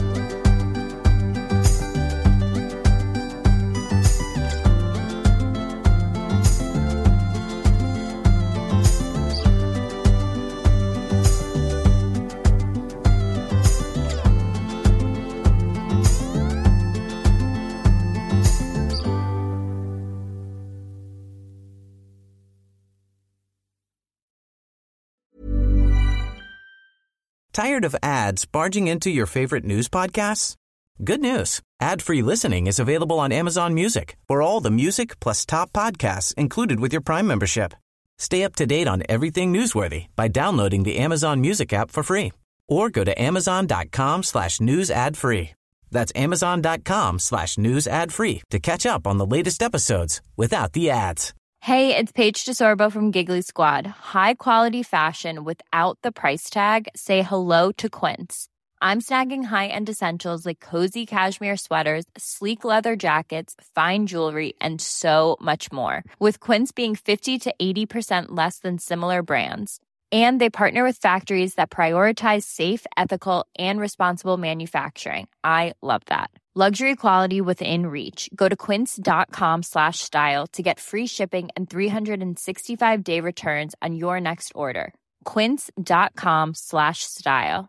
S2: Tired of ads barging into your favorite news podcasts? Good news. Ad-free listening is available on Amazon Music for all the music plus top podcasts included with your Prime membership. Stay up to date on everything newsworthy by downloading the Amazon Music app for free or go to amazon.com slash news ad free. That's amazon.com slash news ad free to catch up on the latest episodes without the ads.
S9: Hey, it's Paige DeSorbo from Giggly Squad. High quality fashion without the price tag. Say hello to Quince. I'm snagging high-end essentials like cozy cashmere sweaters, sleek leather jackets, fine jewelry, and so much more. With Quince being fifty to eighty percent less than similar brands. And they partner with factories that prioritize safe, ethical, and responsible manufacturing. I love that. Luxury quality within reach. Go to quince.com slash style to get free shipping and three sixty-five day returns on your next order. Quince.com slash style.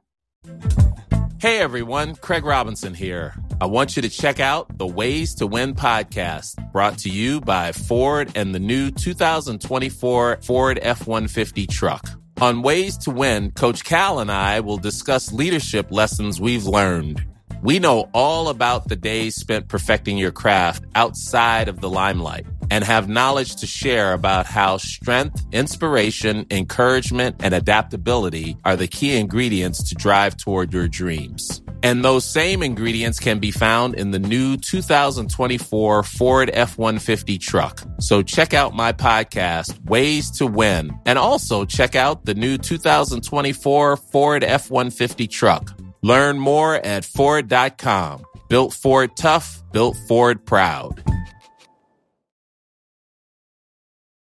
S10: Hey everyone, Craig Robinson here. I want you to check out the Ways to Win podcast, brought to you by Ford and the new two thousand twenty-four Ford F one fifty truck. On Ways to Win, Coach Cal and I will discuss leadership lessons we've learned. We know all about the days spent perfecting your craft outside of the limelight and have knowledge to share about how strength, inspiration, encouragement, and adaptability are the key ingredients to drive toward your dreams. And those same ingredients can be found in the new two thousand twenty-four Ford F one fifty truck. So check out my podcast, Ways to Win, and also check out the new two thousand twenty-four Ford F one fifty truck. Learn more at Ford dot com. Built Ford tough, built Ford proud.